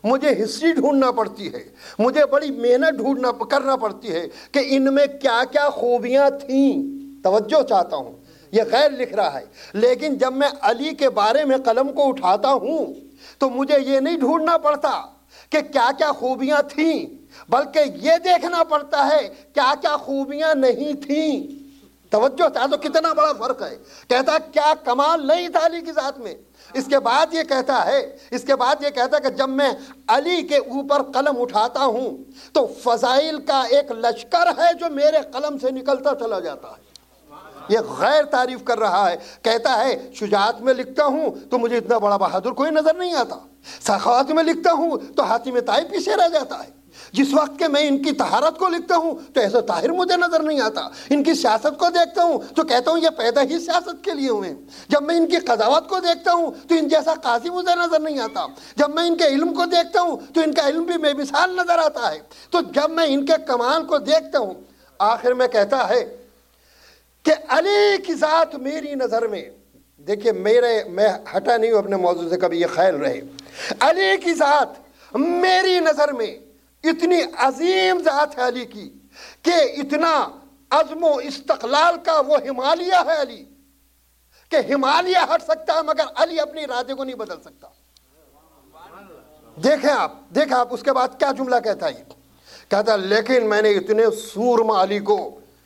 S2: مجھے ہسٹری ڈھونڈنا پڑتی ہے، مجھے بڑی محنت کرنا پڑتی ہے کہ ان میں کیا کیا خوبیاں تھیں۔ توجہ چاہتا ہوں، یہ غیر لکھ رہا ہے، لیکن جب میں علی کے بارے میں قلم کو اٹھاتا ہوں تو مجھے یہ نہیں ڈھونڈنا پڑتا کہ کیا کیا خوبیاں تھیں، بلکہ یہ دیکھنا پڑتا ہے کیا کیا خوبیاں نہیں تھیں۔ توجہ چاہتا تو کتنا بڑا فرق ہے۔ کہتا کیا کمال نہیں تھا علی کی ذات میں۔ اس کے بعد یہ کہتا ہے کہ جب میں علی کے اوپر قلم اٹھاتا ہوں تو فضائل کا ایک لشکر ہے جو میرے قلم سے نکلتا چلا جاتا ہے۔ یہ غیر تعریف کر رہا ہے، کہتا ہے شجاعت میں لکھتا ہوں تو مجھے اتنا بڑا بہادر کوئی نظر نہیں آتا، سخاوت میں لکھتا ہوں تو حاتم طائی پیچھے رہ جاتا ہے، جس وقت کہ میں ان کی طہارت کو لکھتا ہوں تو ایسا طاہر مجھے نظر نہیں آتا، ان کی سیاست کو دیکھتا ہوں تو کہتا ہوں یہ پیدا ہی سیاست کے لیے ہوئے ہیں، جب میں ان کی قضاوت کو دیکھتا ہوں تو ان جیسا قاضی مجھے نظر نہیں آتا، جب میں ان کے علم کو دیکھتا ہوں تو ان کا علم بھی بے مثال نظر آتا ہے، تو جب میں ان کے کمال کو دیکھتا ہوں، آخر میں کہتا ہے کہ علی کی ذات میری نظر میں، دیکھیے میں ہٹا نہیں ہوں اپنے موضوع سے، کبھی یہ خیال رہے، علی کی ذات میری نظر میں اتنی عظیم ذات ہے علی کی کہ اتنا عزم و استقلال کا وہ ہمالیہ ہے علی، کہ ہمالیہ ہٹ سکتا ہے مگر علی اپنی ارادے کو نہیں بدل سکتا۔ دیکھیں آپ اس کے بعد کیا جملہ کہتا ہے، کہتا لیکن میں نے اتنے سورما علی کو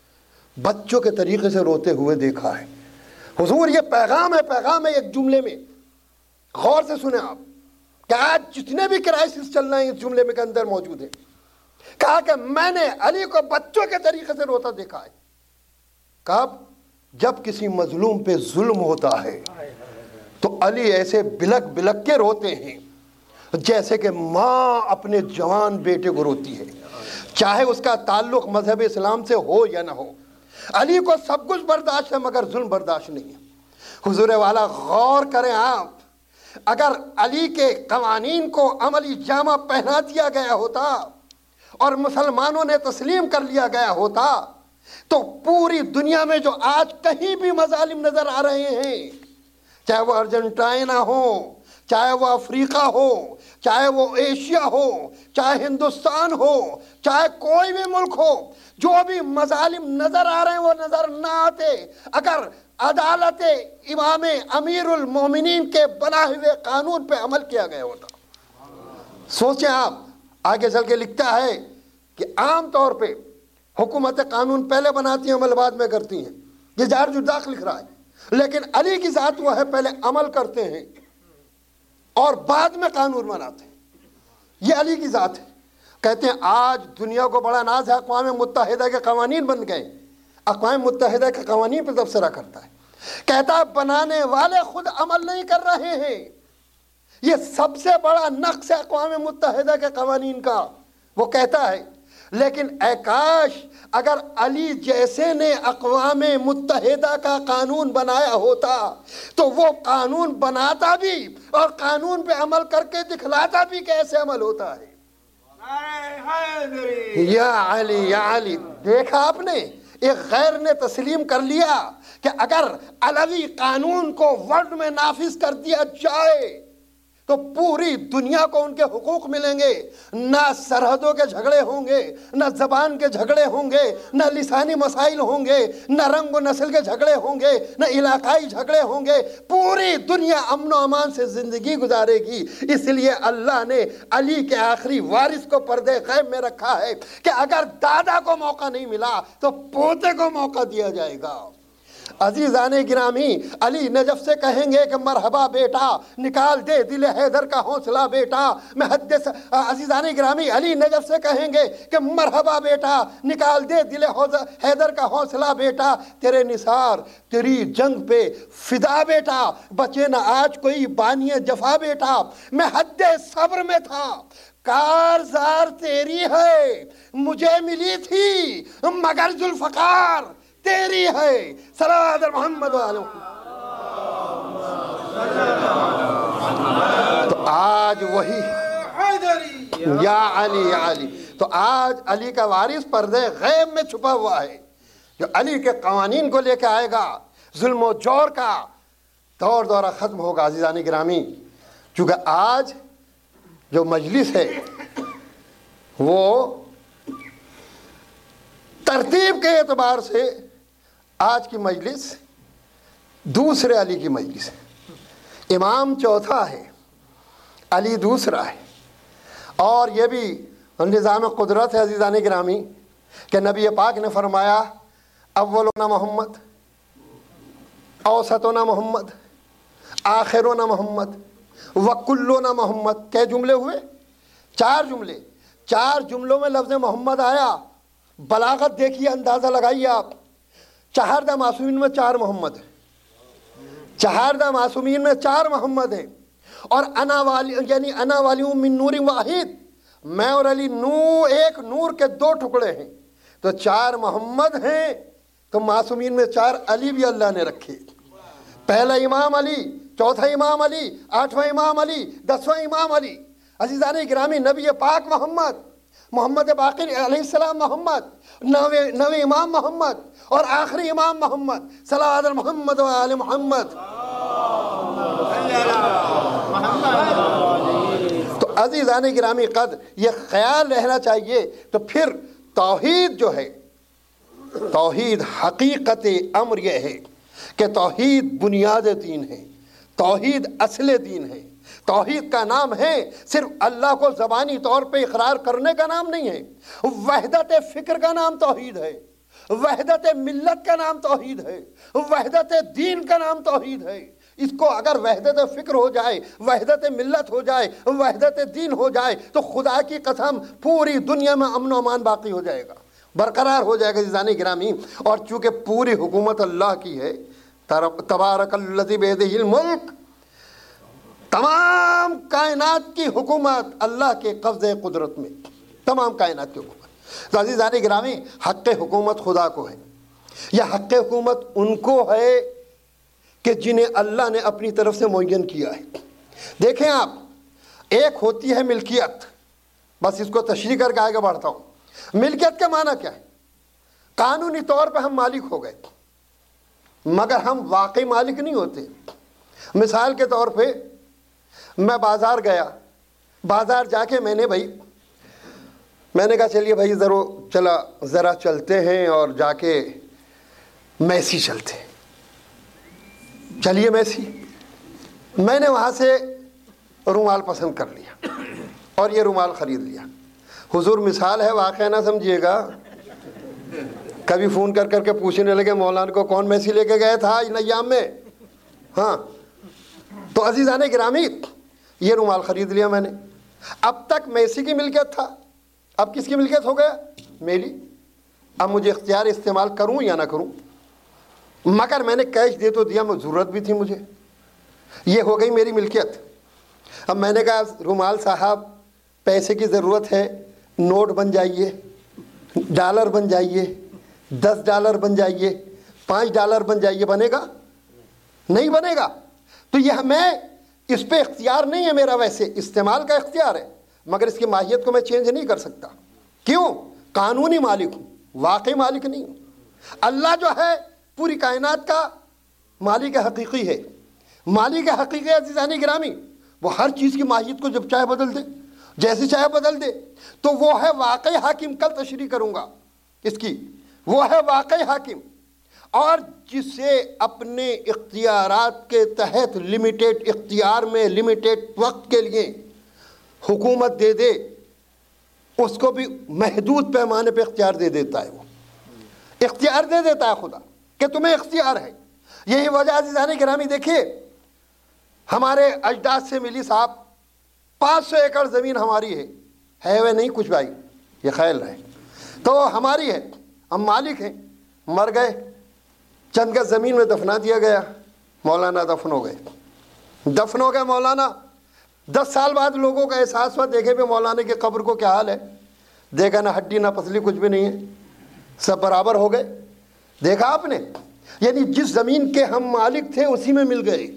S2: بچوں کے طریقے سے روتے ہوئے دیکھا ہے۔ حضور یہ پیغام ہے ایک جملے میں، غور سے سنیں آپ کہ آج جتنے بھی کرائسس چل رہے ہیں اس جملے میں کے اندر موجود ہیں۔ کہا کہ میں نے علی کو بچوں کے طریقے سے روتا دیکھا ہے۔ کب؟ جب کسی مظلوم پہ ظلم ہوتا ہے تو علی ایسے بلک بلک کے روتے ہیں جیسے کہ ماں اپنے جوان بیٹے کو روتی ہے، چاہے اس کا تعلق مذہب اسلام سے ہو یا نہ ہو۔ علی کو سب کچھ برداشت ہے مگر ظلم برداشت نہیں ہے۔ حضور والا غور کریں آپ، اگر علی کے قوانین کو عملی جامہ پہنا دیا گیا ہوتا اور مسلمانوں نے تسلیم کر لیا گیا ہوتا تو پوری دنیا میں جو آج کہیں بھی مظالم نظر آ رہے ہیں، چاہے وہ ارجنٹائنا ہو، چاہے وہ افریقہ ہو، چاہے وہ ایشیا ہو، چاہے ہندوستان ہو، چاہے کوئی بھی ملک ہو، جو بھی مظالم نظر آ رہے ہیں وہ نظر نہ آتے اگر عدالت امام امیر المومنین کے بنائے ہوئے قانون پہ عمل کیا گیا ہوتا۔ سوچیں آپ، آگے چل کے لکھتا ہے کہ عام طور پہ حکومت قانون پہلے بناتی ہیں عمل بعد میں کرتی ہیں، یہ جار جرداق لکھ رہا ہے، لیکن علی کی ذات وہ ہے پہلے عمل کرتے ہیں اور بعد میں قانون بناتے ہیں، یہ علی کی ذات ہے۔ کہتے ہیں آج دنیا کو بڑا ناز ہے، اقوام متحدہ کے قوانین بن گئے، اقوام متحدہ کے قوانین پہ تبصرہ کرتا ہے، کہتا ہے بنانے والے خود عمل نہیں کر رہے ہیں، یہ سب سے بڑا نقص ہے اقوام متحدہ کے قوانین کا۔ وہ کہتا ہے لیکن اے کاش اگر علی جیسے نے اقوام متحدہ کا قانون بنایا ہوتا تو وہ قانون بناتا بھی اور قانون پہ عمل کر کے دکھلاتا بھی کیسے عمل ہوتا ہے۔ یا علی، دیکھا آپ نے، ایک غیر نے تسلیم کر لیا کہ اگر علوی قانون کو ورلڈ میں نافذ کر دیا جائے تو پوری دنیا کو ان کے حقوق ملیں گے، نہ سرحدوں کے جھگڑے ہوں گے، نہ زبان کے جھگڑے ہوں گے، نہ لسانی مسائل ہوں گے، نہ رنگ و نسل کے جھگڑے ہوں گے، نہ علاقائی جھگڑے ہوں گے، پوری دنیا امن و امان سے زندگی گزارے گی۔ اس لیے اللہ نے علی کے آخری وارث کو پردے غیب میں رکھا ہے کہ اگر دادا کو موقع نہیں ملا تو پوتے کو موقع دیا جائے گا۔ عزیزان گرامی، علی نجف سے کہیں گے کہ مرحبا بیٹا، نکال دے دل حیدر کا حوصلہ بیٹا۔ عزیزان گرامی، علی نجف سے کہیں گے کہ مرحبا بیٹا، نکال دے دل حیدر کا حوصلہ بیٹا، تیرے نثار تیری جنگ پہ فدا بیٹا، بچے نہ آج کوئی بانی جفا بیٹا، میں حد صبر میں تھا، کارزار تیری ہے مجھے ملی تھی مگر ذوالفقار تیری ہے۔ صلوات محمد علیہ۔ تو آج وہی یا علی، تو آج علی کا وارث پردے غیب میں چھپا ہوا ہے جو علی کے قوانین کو لے کے آئے گا۔ ظلم و جور کا دورہ ختم ہوگا۔ عزیزان گرامی، چونکہ آج جو مجلس ہے وہ ترتیب کے اعتبار سے آج کی مجلس دوسرے علی کی مجلس ہے. امام چوتھا ہے، علی دوسرا ہے. اور یہ بھی نظام قدرت ہے عزیزان گرامی کہ نبی پاک نے فرمایا اولنا محمد، اوسطنا محمد، آخرنا محمد، وکلنا محمد. کئے جملے ہوئے؟ 4 جملے. 4 جملوں میں لفظ محمد آیا. بلاغت دیکھیے، اندازہ لگائیے آپ. 4 معصومین میں 4 محمد ہیں. 4 معصومین میں 4 محمد ہیں. اور انا والی من نور واحد، میں اور علی ایک نور کے 2 ٹکڑے ہیں. تو 4 محمد ہیں، تو معصومین میں 4 علی بھی اللہ نے رکھے. پہلا امام علی، چوتھا امام علی، 8واں امام علی، 10واں امام علی. عزیزان گرامی، نبی پاک محمد باقر علیہ السلام محمد، 9ویں امام محمد، اور آخری امام محمد. صلوات محمد و آل محمد. تو عزیزان گرامی قدر یہ خیال رہنا چاہیے. تو پھر توحید جو ہے، توحید حقیقت امر یہ ہے کہ توحید بنیاد دین ہے، توحید اصل دین ہے. توحید کا نام ہے صرف اللہ کو زبانی طور پہ اقرار کرنے کا نام نہیں ہے. وحدت فکر کا نام توحید ہے، وحدت ملت کا نام توحید ہے، وحدت دین کا نام توحید ہے. اس کو اگر وحدت فکر ہو جائے، وحدت ملت ہو جائے، وحدت دین ہو جائے تو خدا کی قسم پوری دنیا میں امن و امان باقی ہو جائے گا، برقرار ہو جائے گا عزیزان گرامی. اور چونکہ پوری حکومت اللہ کی ہے، تبارک الذی بیدہ الملک، تمام کائنات کی حکومت اللہ کے قبضے قدرت میں، تمام کائنات کی حکومت. تو عزیزان گرامی، حق حکومت خدا کو ہے. یہ حق حکومت ان کو ہے کہ جنہیں اللہ نے اپنی طرف سے معین کیا ہے. دیکھیں آپ، ایک ہوتی ہے ملکیت. بس اس کو تشریح کر کے آگے بڑھتا ہوں. ملکیت کا معنی کیا ہے؟ قانونی طور پہ ہم مالک ہو گئے مگر ہم واقعی مالک نہیں ہوتے. مثال کے طور پہ میں بازار گیا، بازار جا کے میں نے کہا چلیے بھائی ذرا چلتے ہیں اور جا کے میسی چلتے ہیں. چلیے میسی. میں نے وہاں سے رومال پسند کر لیا اور یہ رومال خرید لیا. حضور مثال ہے، واقعہ نہ سمجھیے گا. کبھی فون کر کے پوچھنے لگے مولانا کو کون میسی لے کے گئے تھا ان ایام میں. ہاں، تو عزیزان گرامی یہ رومال خرید لیا میں نے. اب تک میسی کی ملکیت تھا، اب کس کی ملکیت ہو گیا؟ میری. اب مجھے اختیار استعمال کروں یا نہ کروں. مگر میں نے کیش دے تو دیا، ضرورت بھی تھی مجھے، یہ ہو گئی میری ملکیت. اب میں نے کہا رومال صاحب پیسے کی ضرورت ہے، نوٹ بن جائیے، ڈالر بن جائیے، $10 بن جائیے، $5 بن جائیے. بنے گا؟ نہیں بنے گا. تو یہ میں اس پہ اختیار نہیں ہے میرا، ویسے استعمال کا اختیار ہے مگر اس کی ماہیت کو میں چینج نہیں کر سکتا. کیوں؟ قانونی مالک ہوں، واقعی مالک نہیں ہوں. اللہ جو ہے پوری کائنات کا مالک حقیقی ہے. مالک حقیقی عزیزان گرامی، وہ ہر چیز کی ماہیت کو جب چاہے بدل دے، جیسی چاہے بدل دے. تو وہ ہے واقعی حاکم. کل تشریح کروں گا اس کی. وہ ہے واقعی حاکم، اور جسے اپنے اختیارات کے تحت لمیٹیڈ اختیار میں لمیٹیڈ وقت کے لیے حکومت دے دے، اس کو بھی محدود پیمانے پہ اختیار دے دیتا ہے. وہ اختیار دے دیتا ہے خدا کہ تمہیں اختیار ہے. یہی وجہ عزیزان گرامی دیکھیے، ہمارے اجداد سے ملی صاحب 500 ایکڑ زمین ہماری ہے وہ نہیں کچھ بھائی، یہ خیال رہے، تو ہماری ہے، ہم مالک ہیں. مر گئے، چند گز زمین میں دفنا دیا گیا، مولانا دفن ہو گئے مولانا. 10 سال بعد لوگوں کا احساس ہوا، دیکھے پہ مولانا کی قبر کو کیا حال ہے. دیکھا نہ ہڈی نہ پسلی، کچھ بھی نہیں ہے، سب برابر ہو گئے. دیکھا آپ نے، یعنی جس زمین کے ہم مالک تھے اسی میں مل گئے.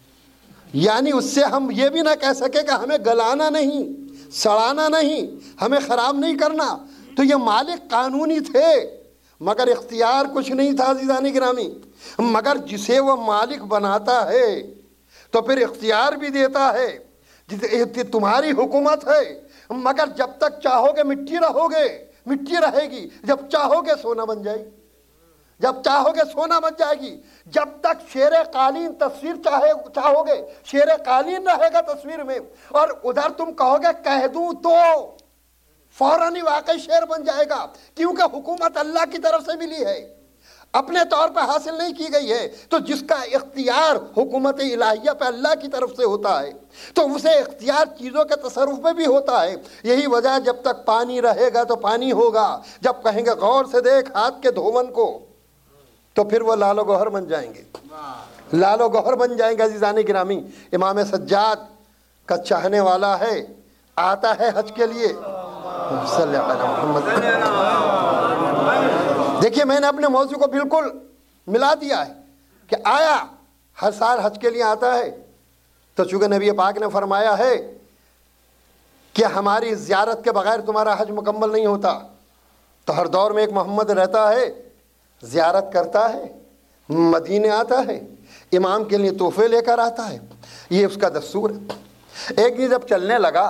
S2: یعنی اس سے ہم یہ بھی نہ کہہ سکے کہ ہمیں گلانا نہیں، سڑانا نہیں، ہمیں خراب نہیں کرنا. تو یہ مالک قانونی تھے مگر اختیار کچھ نہیں تھا عزیزان گرامی. مگر جسے وہ مالک بناتا ہے تو پھر اختیار بھی دیتا ہے. تمہاری حکومت ہے، مگر جب تک چاہو گے مٹی رہو گے، مٹی رہے گی، جب چاہو گے سونا بن جائے گی، جب چاہو گے سونا بن جائے گی، جب تک شیر قالین تصویر چاہو گے شیر قالین رہے گا تصویر میں، اور ادھر تم کہو گے کہہ دوں تو فوراً ہی واقعی شیر بن جائے گا، کیونکہ حکومت اللہ کی طرف سے ملی ہے، اپنے طور پہ حاصل نہیں کی گئی ہے۔ تو جس کا اختیار حکومت الہیہ پہ اللہ کی طرف سے ہوتا ہے تو اسے اختیار چیزوں کے تصرف میں بھی ہوتا ہے۔ یہی وجہ ہے جب تک پانی رہے گا تو پانی ہوگا، جب کہیں گے غور سے دیکھ ہاتھ کے دھون کو تو پھر وہ لال و گوہر بن جائیں گے، لال و گوہر بن جائیں گے۔ عزیزان گرامی، امام سجاد کا چاہنے والا ہے، آتا ہے حج کے لیے، صلی اللہ علیہ محمد۔ دیکھیے میں نے اپنے موضوع کو بالکل ملا دیا ہے کہ آیا ہر سال حج کے لیے آتا ہے، تو چونکہ نبی پاک نے فرمایا ہے کہ ہماری زیارت کے بغیر تمہارا حج مکمل نہیں ہوتا، تو ہر دور میں ایک محمد رہتا ہے، زیارت کرتا ہے، مدینے آتا ہے، امام کے لیے تحفے لے کر آتا ہے، یہ اس کا دستور ہے۔ ایک دن جب چلنے لگا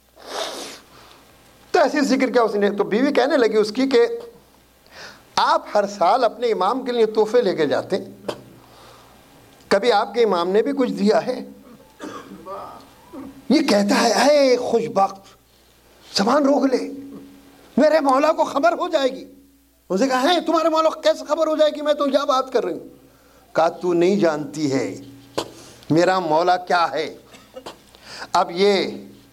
S2: تو ایسی ذکر کیا اس نے، تو بیوی کہنے لگی اس کی کہ آپ ہر سال اپنے امام کے لیے تحفے لے کے جاتے، کبھی آپ کے امام نے بھی کچھ دیا ہے؟ یہ کہتا ہے اے خوش بخت، زبان روک لے، میرے مولا کو خبر ہو جائے گی۔ ان سے کہا ہے تمہارے مولا کو کیسے خبر ہو جائے گی، میں تو کیا بات کر رہی ہوں؟ کہا تو نہیں جانتی ہے میرا مولا کیا ہے۔ اب یہ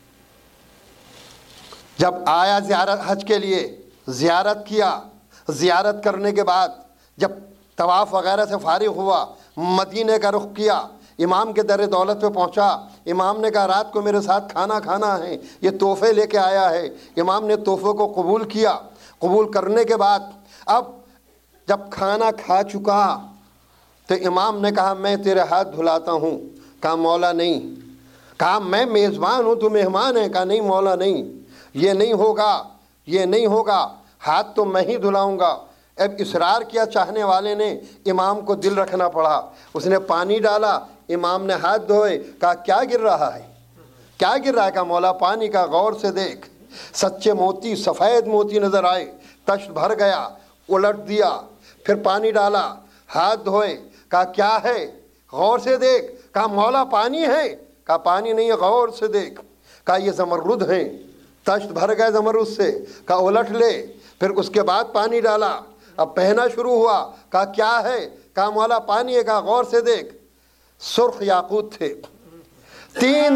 S2: جب آیا زیارت حج کے لیے، زیارت کیا، زیارت کرنے کے بعد جب طواف وغیرہ سے فارغ ہوا، مدینے کا رخ کیا، امام کے در دولت پہ پہنچا، امام نے کہا رات کو میرے ساتھ کھانا کھانا ہے، یہ تحفے لے کے آیا ہے۔ امام نے تحفے کو قبول کیا، قبول کرنے کے بعد اب جب کھانا کھا چکا تو امام نے کہا میں تیرے ہاتھ دھلاتا ہوں، کہا مولا نہیں، کہا میں میزبان ہوں تو مہمان ہے، کہا نہیں مولا نہیں، یہ نہیں ہوگا، یہ نہیں ہوگا، ہاتھ تو میں ہی دھلاؤں گا۔ اب اصرار کیا چاہنے والے نے، امام کو دل رکھنا پڑا، اس نے پانی ڈالا، امام نے ہاتھ دھوئے، کہا کیا گر رہا ہے، کیا گر رہا ہے؟ کہا مولا پانی کا غور سے دیکھ، سچے موتی، سفید موتی نظر آئے، تشت بھر گیا، الٹ دیا، پھر پانی ڈالا، ہاتھ دھوئے، کہا کیا ہے، غور سے دیکھ، کہا مولا پانی ہے، کہا پانی نہیں ہے، غور سے دیکھ، کہا یہ زمرد ہیں، تشت بھر گئے زمرد سے، کہا الٹ لے، پھر اس کے بعد پانی ڈالا، اب پہنا شروع ہوا، کہا کیا ہے، کہا مولا پانی ہے، کہا غور سے دیکھ، سرخ یاقوت تھے، تین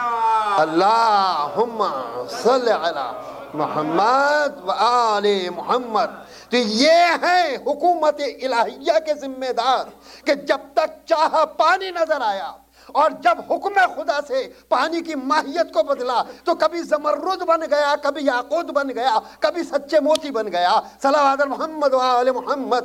S2: اللہم صلی علی محمد و آل محمد۔ تو یہ ہے حکومت الہیہ کے ذمہ دار کہ جب تک چاہا پانی نظر آیا، اور جب حکم خدا سے پانی کی ماہیت کو بدلا تو کبھی زمرد بن گیا، کبھی یاقوت بن گیا، کبھی سچے موتی بن گیا۔ صلوات علی محمد و آل محمد۔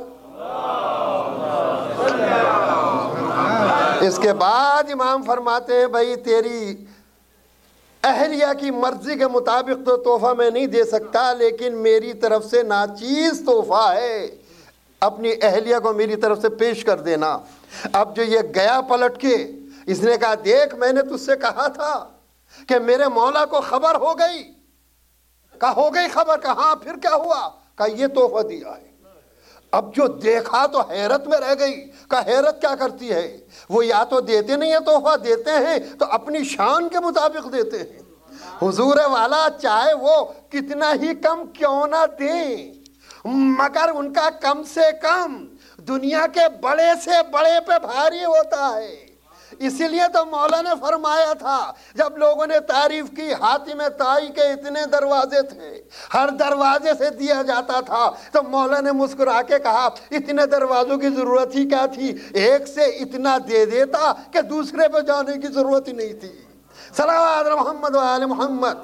S2: اس کے بعد امام فرماتے ہیں بھائی تیری اہلیہ کی مرضی کے مطابق تو تحفہ میں نہیں دے سکتا، لیکن میری طرف سے ناچیز تحفہ ہے، اپنی اہلیہ کو میری طرف سے پیش کر دینا۔ اب جو یہ گیا پلٹ کے، اس نے کہا دیکھ میں نے تجھ سے کہا تھا کہ میرے مولا کو خبر ہو گئی، کہا ہو گئی خبر، کہا ہاں پھر کیا ہوا، کہا یہ تحفہ دیا ہے۔ اب جو دیکھا تو حیرت میں رہ گئی، کہا حیرت کیا کرتی ہے، وہ یا تو دیتے نہیں ہیں تحفہ، دیتے ہیں تو اپنی شان کے مطابق دیتے ہیں۔ حضور والا چاہے وہ کتنا ہی کم کیوں نہ دیں، مگر ان کا کم سے کم دنیا کے بڑے سے بڑے پہ بھاری ہوتا ہے۔ اسی لیے تو مولا نے فرمایا تھا جب لوگوں نے تعریف کی حاتم طائی کے اتنے دروازے تھے، ہر دروازے سے دیا جاتا تھا، تو مولا نے مسکرا کے کہا اتنے دروازوں کی ضرورت ہی کیا تھی، ایک سے اتنا دے دیتا کہ دوسرے پہ جانے کی ضرورت ہی نہیں تھی۔ صلوات علی محمد و آل محمد۔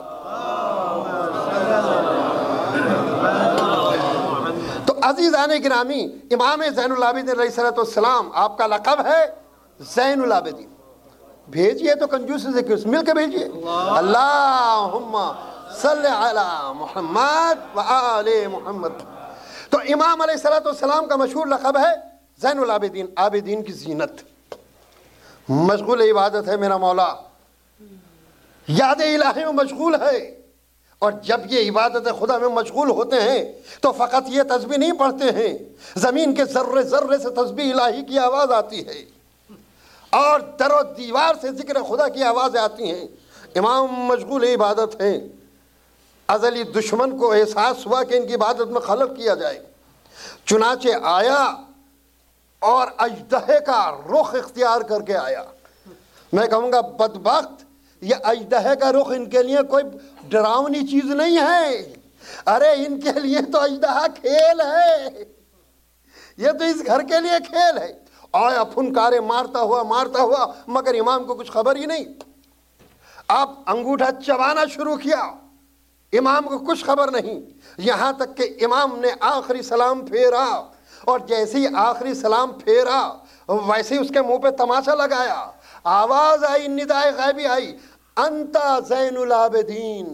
S2: تو عزیزان گرامی، امام زین العابدین علیہ السلام آپ کا لقب ہے زین العابدین۔ بھیجئے تو کنجوسی سے کیوں، مل کے بھیجئے، اللہم صلی علی محمد و آل محمد۔ تو امام علیہ السلام کا مشہور لقب ہے زین العابدین، عابدین کی زینت، مشغول عبادت ہے میرا مولا۔ یاد الہی میں مشغول ہے، اور جب یہ عبادت خدا میں مشغول ہوتے ہیں تو فقط یہ تسبیح نہیں پڑھتے ہیں، زمین کے ذرے ذرے سے تسبیح الہی کی آواز آتی ہے، اور در و دیوار سے ذکر خدا کی آوازیں آتی ہیں۔ امام مشغول عبادت ہیں۔ ازلی دشمن کو احساس ہوا کہ ان کی عبادت میں خلل کیا جائے، چنانچہ آیا اور اژدہے کا رخ اختیار کر کے آیا۔ میں کہوں گا بدبخت، یہ اژدہے کا رخ ان کے لیے کوئی ڈراؤنی چیز نہیں ہے، ارے ان کے لیے تو اژدہا کھیل ہے، یہ تو اس گھر کے لیے کھیل ہے۔ آیا پھنکارے مارتا ہوا مگر امام کو کچھ خبر ہی نہیں۔ اب انگوٹھا چبانا شروع کیا، امام کو کچھ خبر نہیں، یہاں تک کہ امام نے آخری سلام پھیرا، اور جیسے ہی آخری سلام پھیرا ویسے ہی اس کے منہ پہ تماشا لگایا، آواز آئی، ندائے غیبی آئی، انتا زین العابدین،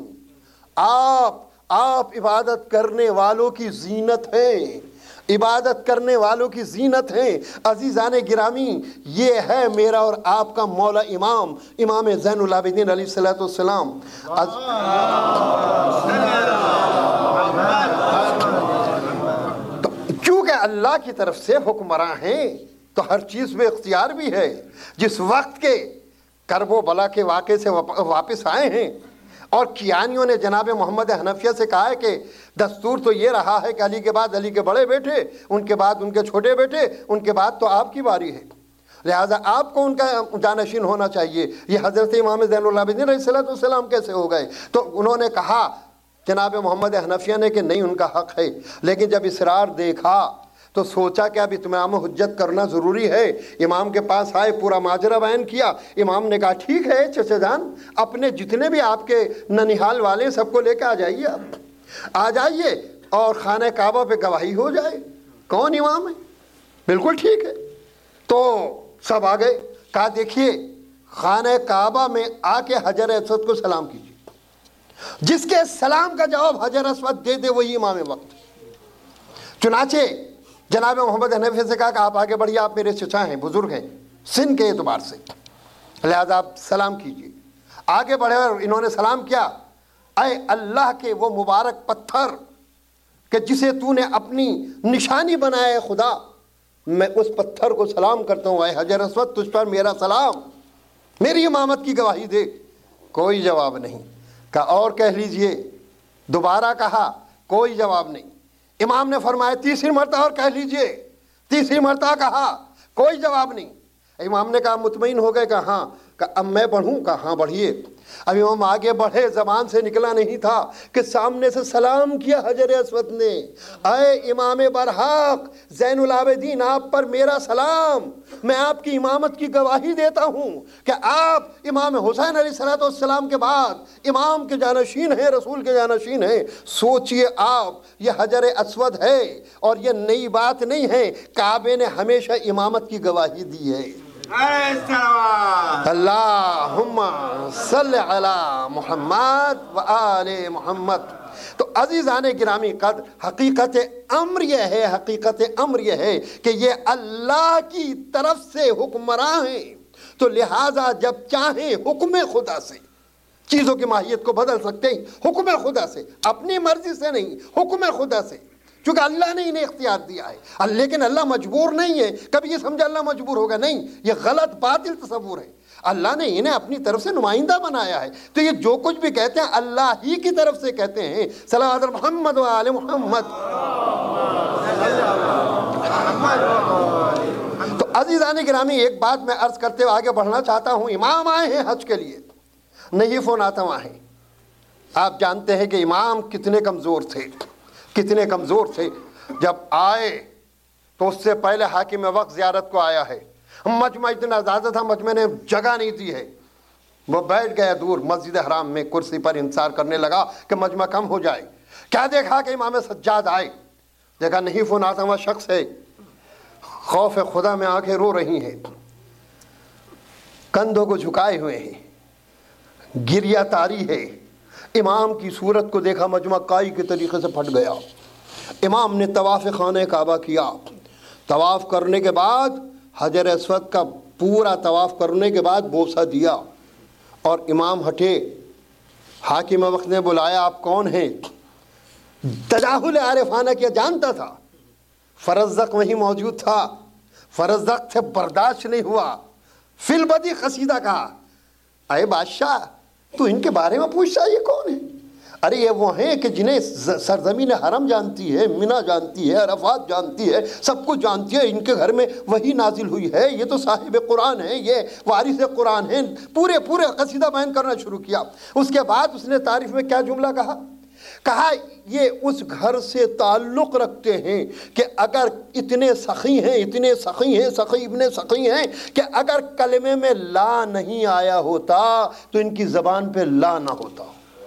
S2: آپ عبادت کرنے والوں کی زینت ہیں، عبادت کرنے والوں کی زینت ہیں۔ عزیزان گرامی، یہ ہے میرا اور آپ کا مولا امام زین العابدین علیہ السلام۔ چونکہ اللہ کی طرف سے حکمراں ہیں تو ہر چیز میں اختیار بھی ہے۔ جس وقت کے کرب و بلا کے واقعے سے واپس آئے ہیں اور کیانیوں نے جناب محمد حنفیہ سے کہا ہے کہ دستور تو یہ رہا ہے کہ علی کے بعد علی کے بڑے بیٹے، ان کے بعد ان کے چھوٹے بیٹے، ان کے بعد تو آپ کی باری ہے، لہٰذا آپ کو ان کا جانشین ہونا چاہیے۔ یہ حضرت امام زین العابدین علیہ السلام کیسے ہو گئے؟ تو انہوں نے کہا جناب محمد حنفیہ نے کہ نہیں، ان کا حق ہے، لیکن جب اصرار دیکھا تو سوچا کہ اب اتمام حجت کرنا ضروری ہے۔ امام کے پاس آئے، پورا ماجرا بیان کیا۔ امام نے کہا ٹھیک ہے چچا جان، اپنے جتنے بھی آپ کے ننیحال والے ہیں سب کو لے کے آ جائیے، اب آ جائیے اور خانہ کعبہ پہ گواہی ہو جائے کون امام ہے۔ بالکل ٹھیک ہے، تو سب آ گئے۔ کہا دیکھیے خانہ کعبہ میں آ کے حجر اسود کو سلام کیجیے، جس کے سلام کا جواب حجر اسود دے دے وہی امام وقت۔ چنانچہ جناب محمد حنفی سے کہا کہ آپ آگے بڑھیے، آپ میرے چچا ہیں، بزرگ ہیں سن کے اعتبار سے، لہذا آپ سلام کیجیے۔ آگے بڑھے اور انہوں نے سلام کیا۔ اے اللہ کے وہ مبارک پتھر کہ جسے تو نے اپنی نشانی بنایا ہے خدا، میں اس پتھر کو سلام کرتا ہوں، اے حجر اسود تجھ پر میرا سلام، میری امامت کی گواہی دے۔ کوئی جواب نہیں۔ کہا اور کہہ لیجئے۔ دوبارہ کہا، کوئی جواب نہیں۔ امام نے فرمایا تیسری مرتبہ اور کہہ لیجئے۔ تیسری مرتبہ کہا، کوئی جواب نہیں۔ امام نے کہا مطمئن ہو گئے؟ کہا ہاں۔ کہا اب میں بڑھوں؟ کہا ہاں بڑھیے۔ اب امام آگے بڑھے، زبان سے نکلا نہیں تھا کہ سامنے سے سلام کیا حجر اسود نے، اے امام برحق زین العابدین، آپ پر میرا سلام، میں آپ کی امامت کی گواہی دیتا ہوں کہ آپ امام حسین علیہ السلام کے بعد امام کے جانشین ہیں، رسول کے جانشین ہیں۔ سوچئے آپ، یہ حجر اسود ہے اور یہ نئی بات نہیں ہے، کعبے نے ہمیشہ امامت کی گواہی دی ہے۔ اللہم صلی علی محمد و آل محمد۔ تو عزیزان گرامی قدر، حقیقت امر یہ ہے کہ یہ اللہ کی طرف سے حکمراں ہیں، تو لہٰذا جب چاہیں حکم خدا سے چیزوں کی ماہیت کو بدل سکتے ہیں، حکم خدا سے، اپنی مرضی سے نہیں، حکم خدا سے، چونکہ اللہ نے انہیں اختیار دیا ہے۔ لیکن اللہ مجبور نہیں ہے، کبھی یہ سمجھا اللہ مجبور ہوگا، نہیں، یہ غلط باطل تصور ہے۔ اللہ نے انہیں اپنی طرف سے نمائندہ بنایا ہے، تو یہ جو کچھ بھی کہتے ہیں اللہ ہی کی طرف سے کہتے ہیں۔ صلوات محمد و آل محمد۔ تو عزیزان گرامی، ایک بات میں عرض کرتے ہوئے آگے بڑھنا چاہتا ہوں۔ امام آئے ہیں حج کے لیے، نحیف و ناتواں ہیں۔ آپ جانتے ہیں کہ امام کتنے کمزور تھے، کتنے کمزور تھے۔ جب آئے تو اس سے پہلے حاکم وقت زیارت کو آیا ہے، مجمع اتنا زیادہ تھا، مجمع نے جگہ نہیں دی ہے، وہ بیٹھ گیا دور مسجد حرام میں کرسی پر انتظار کرنے لگا کہ مجمع کم ہو جائے۔ کیا دیکھا کہ امام سجاد آئے، دیکھا نحیف و ناتواں شخص ہے، خوف خدا میں آنکھیں رو رہی ہیں، کندھوں کو جھکائے ہوئے ہیں، گریہ تاری ہے۔ امام کی صورت کو دیکھا، مجمع کائی کے طریقے سے پھٹ گیا۔ امام نے طواف خانہ کعبہ کیا، طواف کرنے کے بعد حجر اسود کا پورا طواف کرنے کے بعد بوسہ دیا، اور امام ہٹے، حاکم وقت نے بلایا، آپ کون ہیں؟ تجاہل عارفانہ کیا، جانتا تھا۔ فرزدق وہیں موجود تھا، فرزدق سے برداشت نہیں ہوا، فی البدی قصیدہ کہا، اے بادشاہ تو ان کے بارے میں پوچھتا یہ کون ہے؟ ارے یہ وہ ہیں کہ جنہیں سرزمین حرم جانتی ہے، منی جانتی ہے، عرفات جانتی ہے، سب کچھ جانتی ہے، ان کے گھر میں وحی نازل ہوئی ہے، یہ تو صاحب قرآن ہیں، یہ وارث قرآن ہیں۔ پورے قصیدہ بیان کرنا شروع کیا۔ اس کے بعد اس نے تعریف میں کیا جملہ کہا یہ اس گھر سے تعلق رکھتے ہیں کہ اگر اتنے سخی ہیں سخی ابن سخی ہیں کہ اگر کلمے میں لا نہیں آیا ہوتا تو ان کی زبان پہ لا نہ ہوتا۔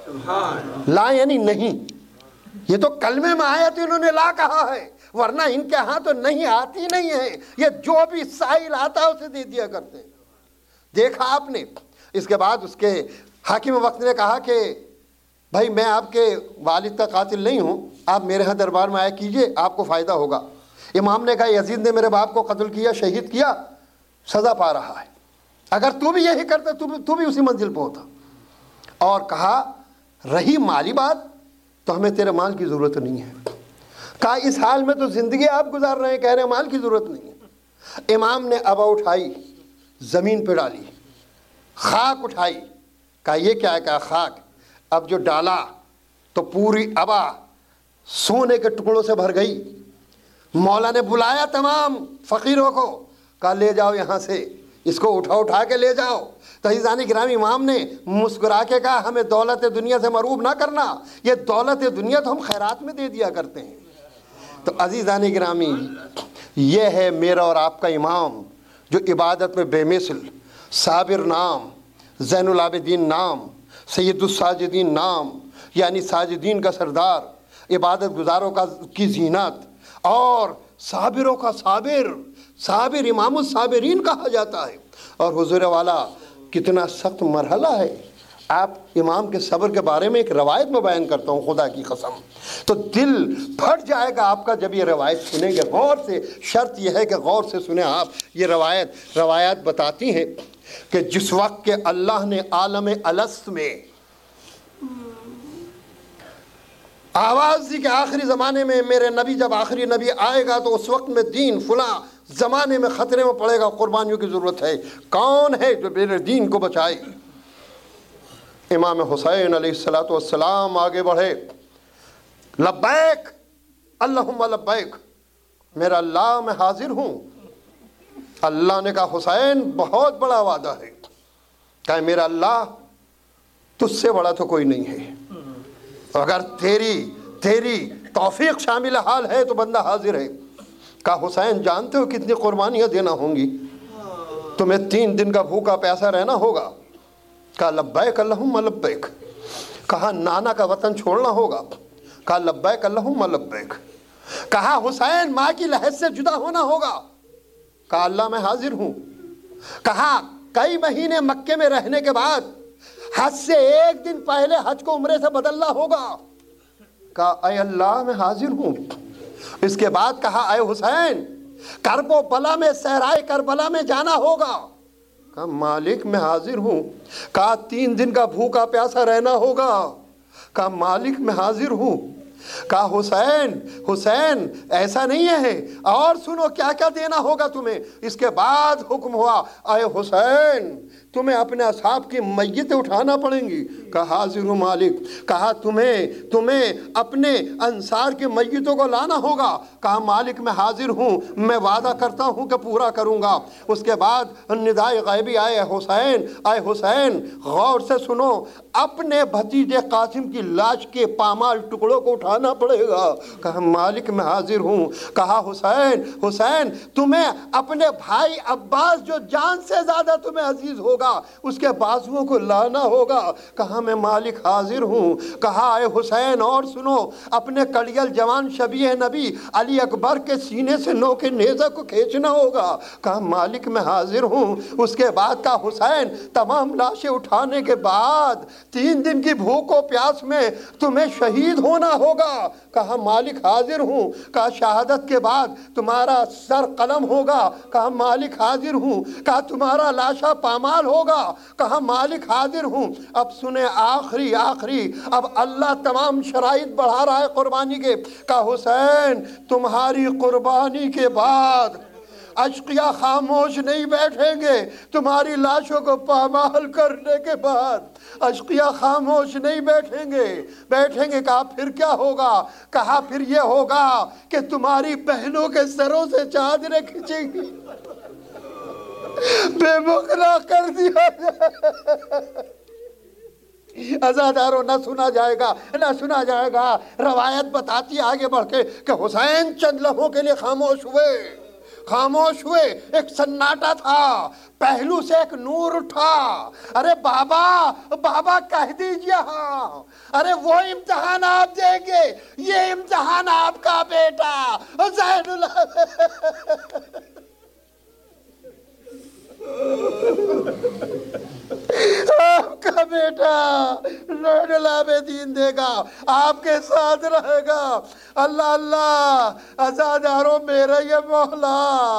S2: لا یعنی نہیں، یہ تو کلمے میں آیا تو انہوں نے لا کہا ہے، ورنہ ان کے ہاں تو نہیں آتی نہیں ہے، یہ جو بھی سائل آتا ہے اسے دے دیا کرتے ہیں۔ دیکھا آپ نے۔ اس کے بعد اس کے حاکم وقت نے کہا کہ بھائی میں آپ کے والد کا قاتل نہیں ہوں، آپ میرے ہاں دربار میں آیا کیجئے، آپ کو فائدہ ہوگا۔ امام نے کہا یزید نے میرے باپ کو قتل کیا، شہید کیا، سزا پا رہا ہے، اگر تو بھی یہی کرتا تو بھی اسی منزل پہ ہوتا۔ اور کہا رہی مالی بات تو ہمیں تیرے مال کی ضرورت نہیں ہے۔ کہا اس حال میں تو زندگی آپ گزار رہے ہیں، کہہ رہے ہیں مال کی ضرورت نہیں ہے۔ امام نے ابا اٹھائی، زمین پہ ڈالی، خاک اٹھائی، کہا یہ کیا ہے؟ کہا خاک۔ اب جو ڈالا تو پوری ابا سونے کے ٹکڑوں سے بھر گئی۔ مولا نے بلایا تمام فقیروں کو، کہا لے جاؤ یہاں سے، اس کو اٹھا کے لے جاؤ۔ تو عزیزان گرامی امام نے مسکرا کے کہا ہمیں دولت دنیا سے مروب نہ کرنا، یہ دولت دنیا تو ہم خیرات میں دے دیا کرتے ہیں۔ تو عزیزان گرامی یہ ہے میرا اور آپ کا امام جو عبادت میں بے مثل، صابر نام، زین العابدین نام، سید الساجدین نام، یعنی ساجدین کا سردار، عبادت گزاروں کی زینت، اور صابروں کا صابر امام الصابرین کہا جاتا ہے۔ اور حضور والا کتنا سخت مرحلہ ہے۔ آپ امام کے صبر کے بارے میں ایک روایت میں بیان کرتا ہوں، خدا کی قسم تو دل پھٹ جائے گا آپ کا جب یہ روایت سنیں گے۔ غور سے، شرط یہ ہے کہ غور سے سنیں آپ۔ یہ روایات بتاتی ہیں کہ جس وقت کہ اللہ نے عالم الست میں آواز دی کہ آخری زمانے میں میرے نبی جب آخری نبی آئے گا تو اس وقت میں دین فلاں زمانے میں خطرے میں پڑے گا، قربانیوں کی ضرورت ہے، کون ہے جو میرے دین کو بچائے؟ امام حسین علیہ السلام آگے بڑھے، لبیک اللہم لبیک، میرا اللہ میں حاضر ہوں۔ اللہ نے کہا حسین بہت بڑا وعدہ ہے، کہا میرا اللہ تجھ سے بڑا تو کوئی نہیں ہے، اگر تیری توفیق شامل حال ہے تو بندہ حاضر ہے۔ کہا حسین جانتے ہو کتنی قربانیاں دینا ہوں گی؟ تمہیں 3 دن کا بھوکا پیاسا رہنا ہوگا۔ کہا لبیک اللہم لبیک۔ کہا نانا کا وطن چھوڑنا ہوگا۔ کہا لبیک اللہم لبیک۔ کہا حسین ماں کی لحد سے جدا ہونا ہوگا۔ کہا اللہ میں حاضر ہوں۔ کہا کئی مہینے مکے میں رہنے کے بعد حج سے 1 دن پہلے حج کو عمرے سے بدلنا ہوگا۔ کہا اے اللہ میں حاضر ہوں۔ اس کے بعد کہا اے حسین کرب و بلا میں صحرائے کربلا میں جانا ہوگا۔ کہا مالک میں حاضر ہوں۔ کہا 3 دن کا بھوکا پیاسا رہنا ہوگا۔ کہا مالک میں حاضر ہوں۔ کہا حسین ایسا نہیں ہے، اور سنو کیا کیا دینا ہوگا تمہیں۔ اس کے بعد حکم ہوا اے حسین تمہیں اپنے اصحاب کی میتیں اٹھانا پڑیں گی۔ کہا حاضر ہوں مالک۔ کہا تمہیں اپنے انصار کی میتوں کو لانا ہوگا۔ کہا مالک میں حاضر ہوں، میں وعدہ کرتا ہوں کہ پورا کروں گا۔ اس کے بعد ندائے غیبی آئے اے حسین غور سے سنو، اپنے بھتیجے قاسم کی لاش کے پامال ٹکڑوں کو اٹھانا پڑے گا۔ کہا مالک میں حاضر ہوں۔ کہا حسین تمہیں اپنے بھائی عباس جو جان سے زیادہ تمہیں عزیز ہوگا اس کے بازوؤں کو لانا ہوگا۔ کہا میں مالک حاضر ہوں۔ کہا اے حسین اور سنو، اپنے کڑیل جوان شبیہ نبی علی اکبر کے سینے سے نو کے نیزہ کو کھینچنا ہوگا۔ کہا مالک میں حاضر ہوں۔ اس کے بعد کہا حسین تمام لاشیں اٹھانے کے بعد 3 دن کی بھوک و پیاس میں تمہیں شہید ہونا ہوگا۔ ہوگا؟ کہا مالک حاضر ہوں۔ کہا شہادت کے بعد تمہارا سر قلم ہوگا؟ کہا مالک حاضر ہوں۔ کہا تمہارا لاشا پامال ہوگا؟ کہا مالک حاضر ہوں۔ اب سنیں آخری اب اللہ تمام شرائط بڑھا رہا ہے قربانی کے۔ کہا حسین تمہاری قربانی کے بعد اشقیاء خاموش نہیں بیٹھیں گے، تمہاری لاشوں کو پامال کرنے کے بعد اشقیاء خاموش نہیں بیٹھیں گے۔ کہا پھر کیا ہوگا؟ کہا پھر یہ ہوگا کہ تمہاری بہنوں کے سروں سے چادریں کھینچیں گی، بے مقرر کر دیا جائے۔ عزاداروں، نہ سنا جائے گا۔ روایت بتاتی آگے بڑھ کے کہ حسین چند لمحوں کے لیے خاموش ہوئے۔ ایک سناٹا تھا، پہلو سے ایک نور اٹھا۔ ارے بابا کہہ دیجئے ہاں، ارے وہ امتحان آپ دیں گے، یہ امتحان آپ کا بیٹا زین اللہ آپ کا بیٹا زین العابدین دے گا، آپ کے ساتھ رہے گا۔ اللہ عزاداروں، میرا یہ مولا،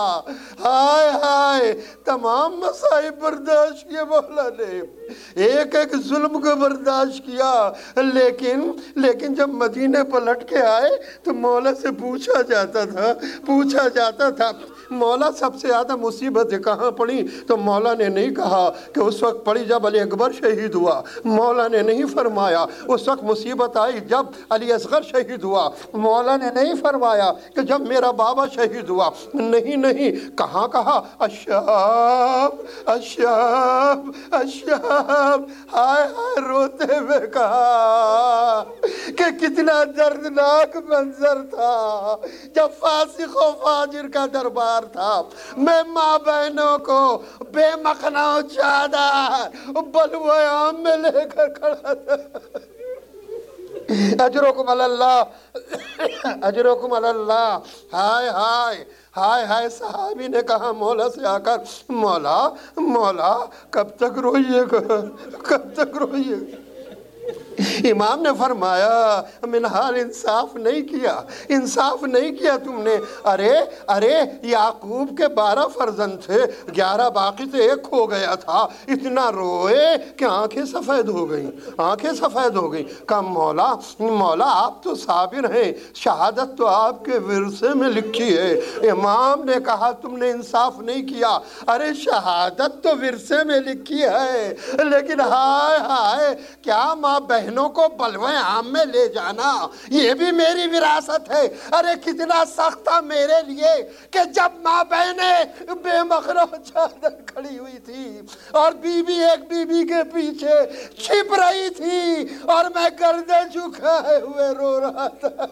S2: ہائے تمام مصائب برداشت کیے مولا نے، ایک ظلم کو برداشت کیا، لیکن جب مدینے پلٹ کے آئے تو مولا سے پوچھا جاتا تھا مولا سب سے زیادہ مصیبتیں کہاں پڑی؟ تو مولا نے نہیں کہا کہ اس وقت پڑی جب علی اکبر شہید ہوا، مولا نے نہیں فرمایا اس وقت مصیبت آئی جب علی اصغر شہید ہوا، مولا نے نہیں فرمایا کہ جب میرا بابا شہید ہوا، نہیں، کہا اشاب، ہائے روتے ہوئے کہا کہ کتنا دردناک منظر تھا جب فاسق و فاجر کا دربار تھا، میں ماں بہنوں کو بے مخنا چادر بلوے عام میں لے کر کھڑا تھا۔ اجرکم اللہ۔ ہائے صحابی نے کہا مولا سے آ کر، مولا کب تک روئیے گا؟ امام نے فرمایا منحال انصاف نہیں کیا تم نے۔ ارے یعقوب کے 12 فرزند تھے، 11 باقی تھے، ایک کھو گیا تھا، اتنا روئے کہ آنکھیں سفید ہو گئیں۔ کہا مولا آپ تو صابر ہیں، شہادت تو آپ کے ورثے میں لکھی ہے۔ امام نے کہا تم نے انصاف نہیں کیا، ارے شہادت تو ورثے میں لکھی ہے، لیکن ہائے کیا ماں بہنوں کو بلوے عام میں لے جانا یہ بھی میری وراثت ہے۔ ارے کتنا سخت تھا میرے لیے کہ جب ماں بہنیں بے مخرو چادر کھڑی ہوئی تھی اور بیوی ایک بیوی کے پیچھے چھپ رہی تھی اور میں گردن جھکائے ہوئے رو رہا تھا۔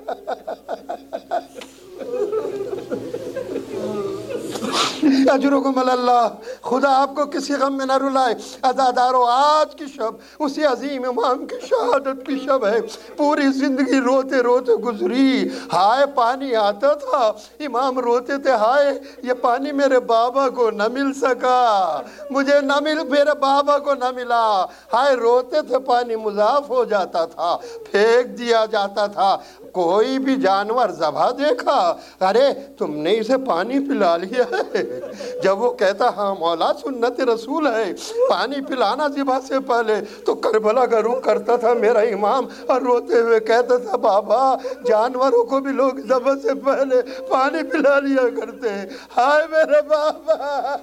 S2: اجرکم اللہ، خدا آپ کو کسی غم میں نہ رلائے۔ عزاداروں، آج کی شب اسی عظیم امام کی شہادت کی شب ہے، پوری زندگی روتے گزری۔ ہائے پانی آتا تھا، امام روتے تھے، ہائے یہ پانی میرے بابا کو نہ مل سکا، میرے بابا کو نہ ملا۔ ہائے روتے تھے، پانی مضاف ہو جاتا تھا، پھینک دیا جاتا تھا۔ کوئی بھی جانور ذبح دیکھا، ارے تم نے اسے پانی پلا لیا ہے؟ جب وہ کہتا ہاں مولا سنت رسول ہے، پانی پلانا ذبح سے پہلے، تو کربلا کا رخ کرتا تھا میرا امام اور روتے ہوئے کہتا تھا بابا جانوروں کو بھی لوگ ذبح سے پہلے پانی پلا لیا کرتے ہیں، ہائے میرے بابا۔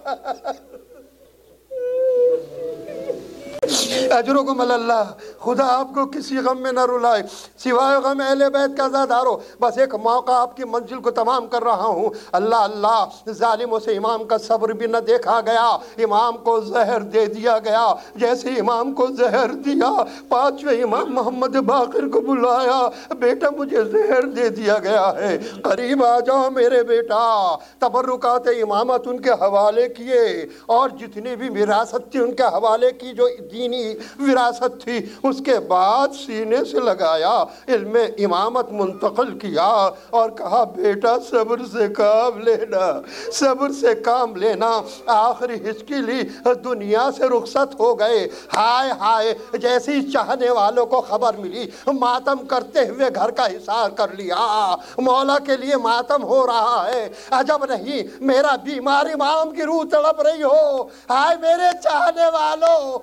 S2: اجرکم اللہ، خدا آپ کو کسی غم میں نہ رلائے سوائے غم اہل بیت کا۔ عزادارو، بس ایک موقع آپ کی منزل کو تمام کر رہا ہوں۔ اللہ ظالموں سے امام کا صبر بھی نہ دیکھا گیا، امام کو زہر دے دیا گیا۔ جیسے امام کو زہر دیا، 5ویں امام محمد باقر کو بلایا، بیٹا مجھے زہر دے دیا گیا ہے، قریب آ جاؤ میرے بیٹا۔ تبرکات امامت ان کے حوالے کیے اور جتنی بھی وراثت تھی ان کے حوالے کی، جو دینی وراثت تھی اس کے بعد سینے سے لگایا، علم امامت منتقل کیا اور کہا بیٹا صبر سے کام لینا، صبر سے کام لینا۔ آخری ہچکی لی، دنیا سے رخصت ہو گئے۔ ہائے ہائے، جیسی چاہنے والوں کو خبر ملی، ماتم کرتے ہوئے گھر کا حصار کر لیا۔ مولا کے لیے ماتم ہو رہا ہے، عجب نہیں میرا بیمار امام کی روح تڑپ رہی ہو۔ ہائے میرے چاہنے والوں،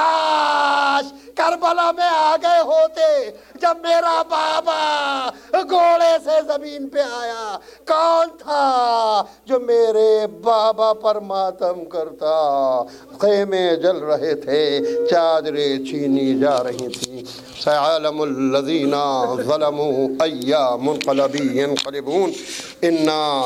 S2: کاش کربلا میں آ گئے ہوتے جب میرا بابا گھوڑے سے زمین پہ آیا۔ کون تھا جو میرے بابا پر ماتم کرتا؟ خیمے جل رہے تھے، چادریں چھینی جا رہی تھیں۔ سيعلم الذين ظلموا أي منقلب ينقلبون إنا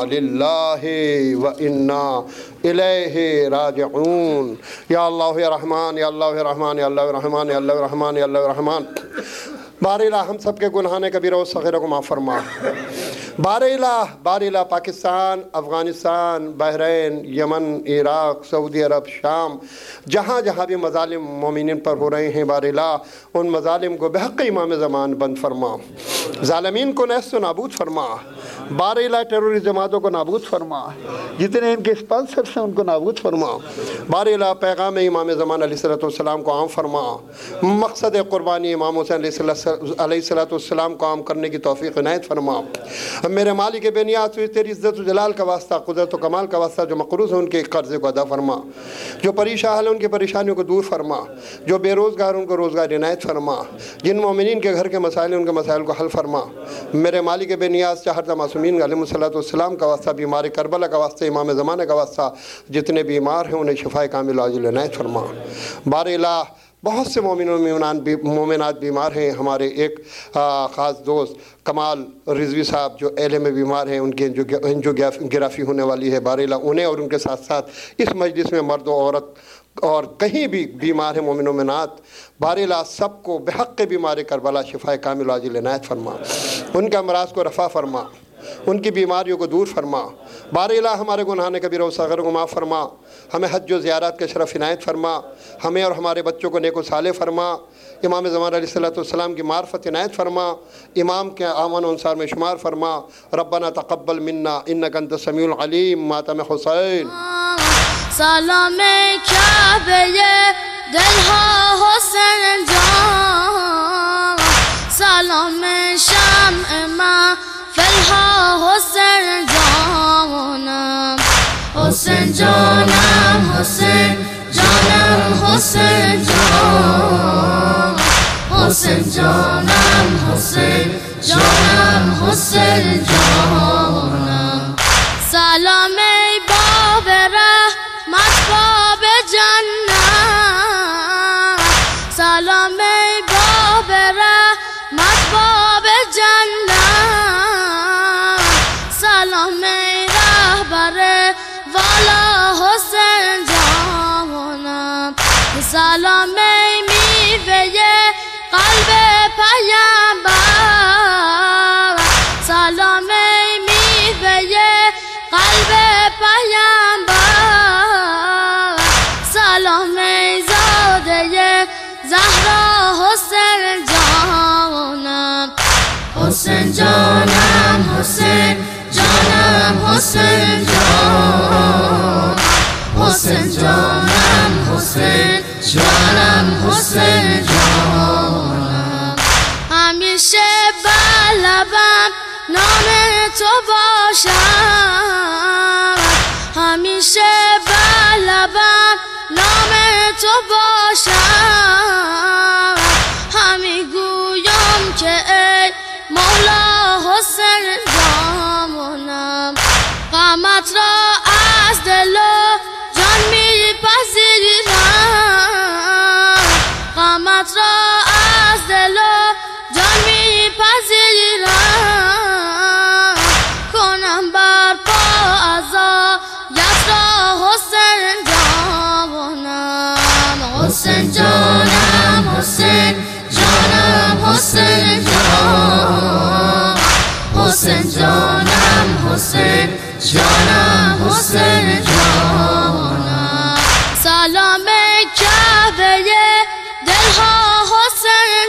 S2: لله وإنا إليه راجعون۔ یا اللہ یا رحمان، یا اللہ یا رحمان، یا اللہ یا رحمان، یا اللہ یا رحمان، یا اللہ یا رحمان۔ بار الہ ہم سب کے گناہان کبیرہ و صغیرہ کو معاف فرما۔ بار الہ پاکستان، افغانستان، بحرین، یمن، عراق، سعودی عرب، شام، جہاں جہاں بھی مظالم مومنین پر ہو رہے ہیں، بار الہ ان مظالم کو بحق امام زمان بند فرما، ظالمین کو نیست و نابود فرما، بار الہ ٹیرورسٹ جماعتوں کو نابود فرما، جتنے ان کے اسپانسرز ہیں ان کو نابود فرما۔ بار الہ پیغام امام زمان علیہ السلام کو عام فرما، مقصد قربانی امام حسین علیہ السلام کو عام کرنے کی توفیق عنایت فرما۔ میرے مالک بے نیاز تو تیری عزت و جلال کا واسطہ، قدرت و کمال کا واسطہ، جو مقروض ہیں ان کے قرضے کو ادا فرما، جو پریشان ہیں ان کی پریشانیوں کو دور فرما، جو بے روزگار ان کو روزگار عنایت فرما، جن مومنین کے گھر کے مسائل ہیں ان کے مسائل کو حل فرما۔ میرے مالک بے نیاز چہردہ معصومین علیہ السلام کا واسطہ، بیمار کربلا کا واسطہ، امام زمانہ کا واسطہ، جتنے بیمار ہیں انہیں شفائے کامل عاجل عنایت فرما۔ بار الہ بہت سے مومن و مومنات بیمار ہیں، ہمارے ایک خاص دوست کمال رضوی صاحب جو ایلے میں بیمار ہیں، ان کی انجیوگرافی ہونے والی ہے، بار الہ انہیں اور ان کے ساتھ ساتھ اس مجلس میں مرد و عورت اور کہیں بھی بیمار ہیں مومن و مومنات، بار الہ سب کو بحق بیمار کربلا شفائے کامل عاجل عنایت فرما، ان کے امراض کو رفع فرما، ان کی بیماریوں کو دور فرما۔ بار الہ ہمارے گناہان کبیرہ و صغیرہ کو معاف فرما، ہمیں حج و زیارات کے شرف عنایت فرما، ہمیں اور ہمارے بچوں کو نیک و صالح فرما، امام زمان علیہ السلام کی معرفت عنایت فرما، امام کے آمن و انصار میں شمار فرما۔ ربنا تقبل منا انک انت السمیع العلیم۔ ماتم حسین
S1: سلام کعبہ دل ہا حسین جان، سلام شمع ما فلها حسین جانم، حسین جانم، حسین جانم، حسین جانم، حسین جانم، حسین جانم، حسین جانم۔ سلام ای باب رحمت، باب جنت، سلام ای باب رحمت، باب جنت، سلام ای رہبر والا حسین جانم، سلام ای میوه قلب پیامبر، سلام ای میوه قلب پیامبر، سلام ای زاده زهرا حسین جانم، حسین جانم، حسین جانم، حسین جانم، حسین جانم، حسین جانم، حسین جانم۔ همیشه بلبم نام تو باشم، همیشه بلبم نام تو باشم، همی گویم که ای مولا حسین جانم، غمت را از دل و جان میپذیرم، غمت را از دل و جان میپذیرم، کنم برپا عزایت را حسین جانم، حسین جانم، حسین جانم، حسین جانم، حسین جانم، حسین جانم، حسین جانم۔ سلام کعبہ دل ها حسین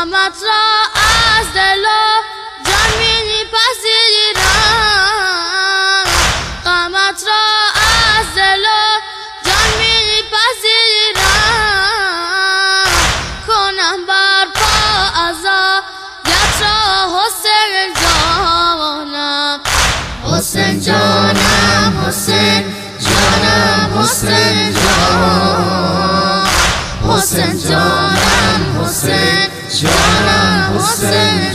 S1: غمت را از دل و جان میپذیرم، غمت را از دل و جان میپذیرم، کنم برپا عزایت را حسین جانم، حسین جانم، حسین جانم، حسین جانم، حسین جانم، حسین جانم، حسین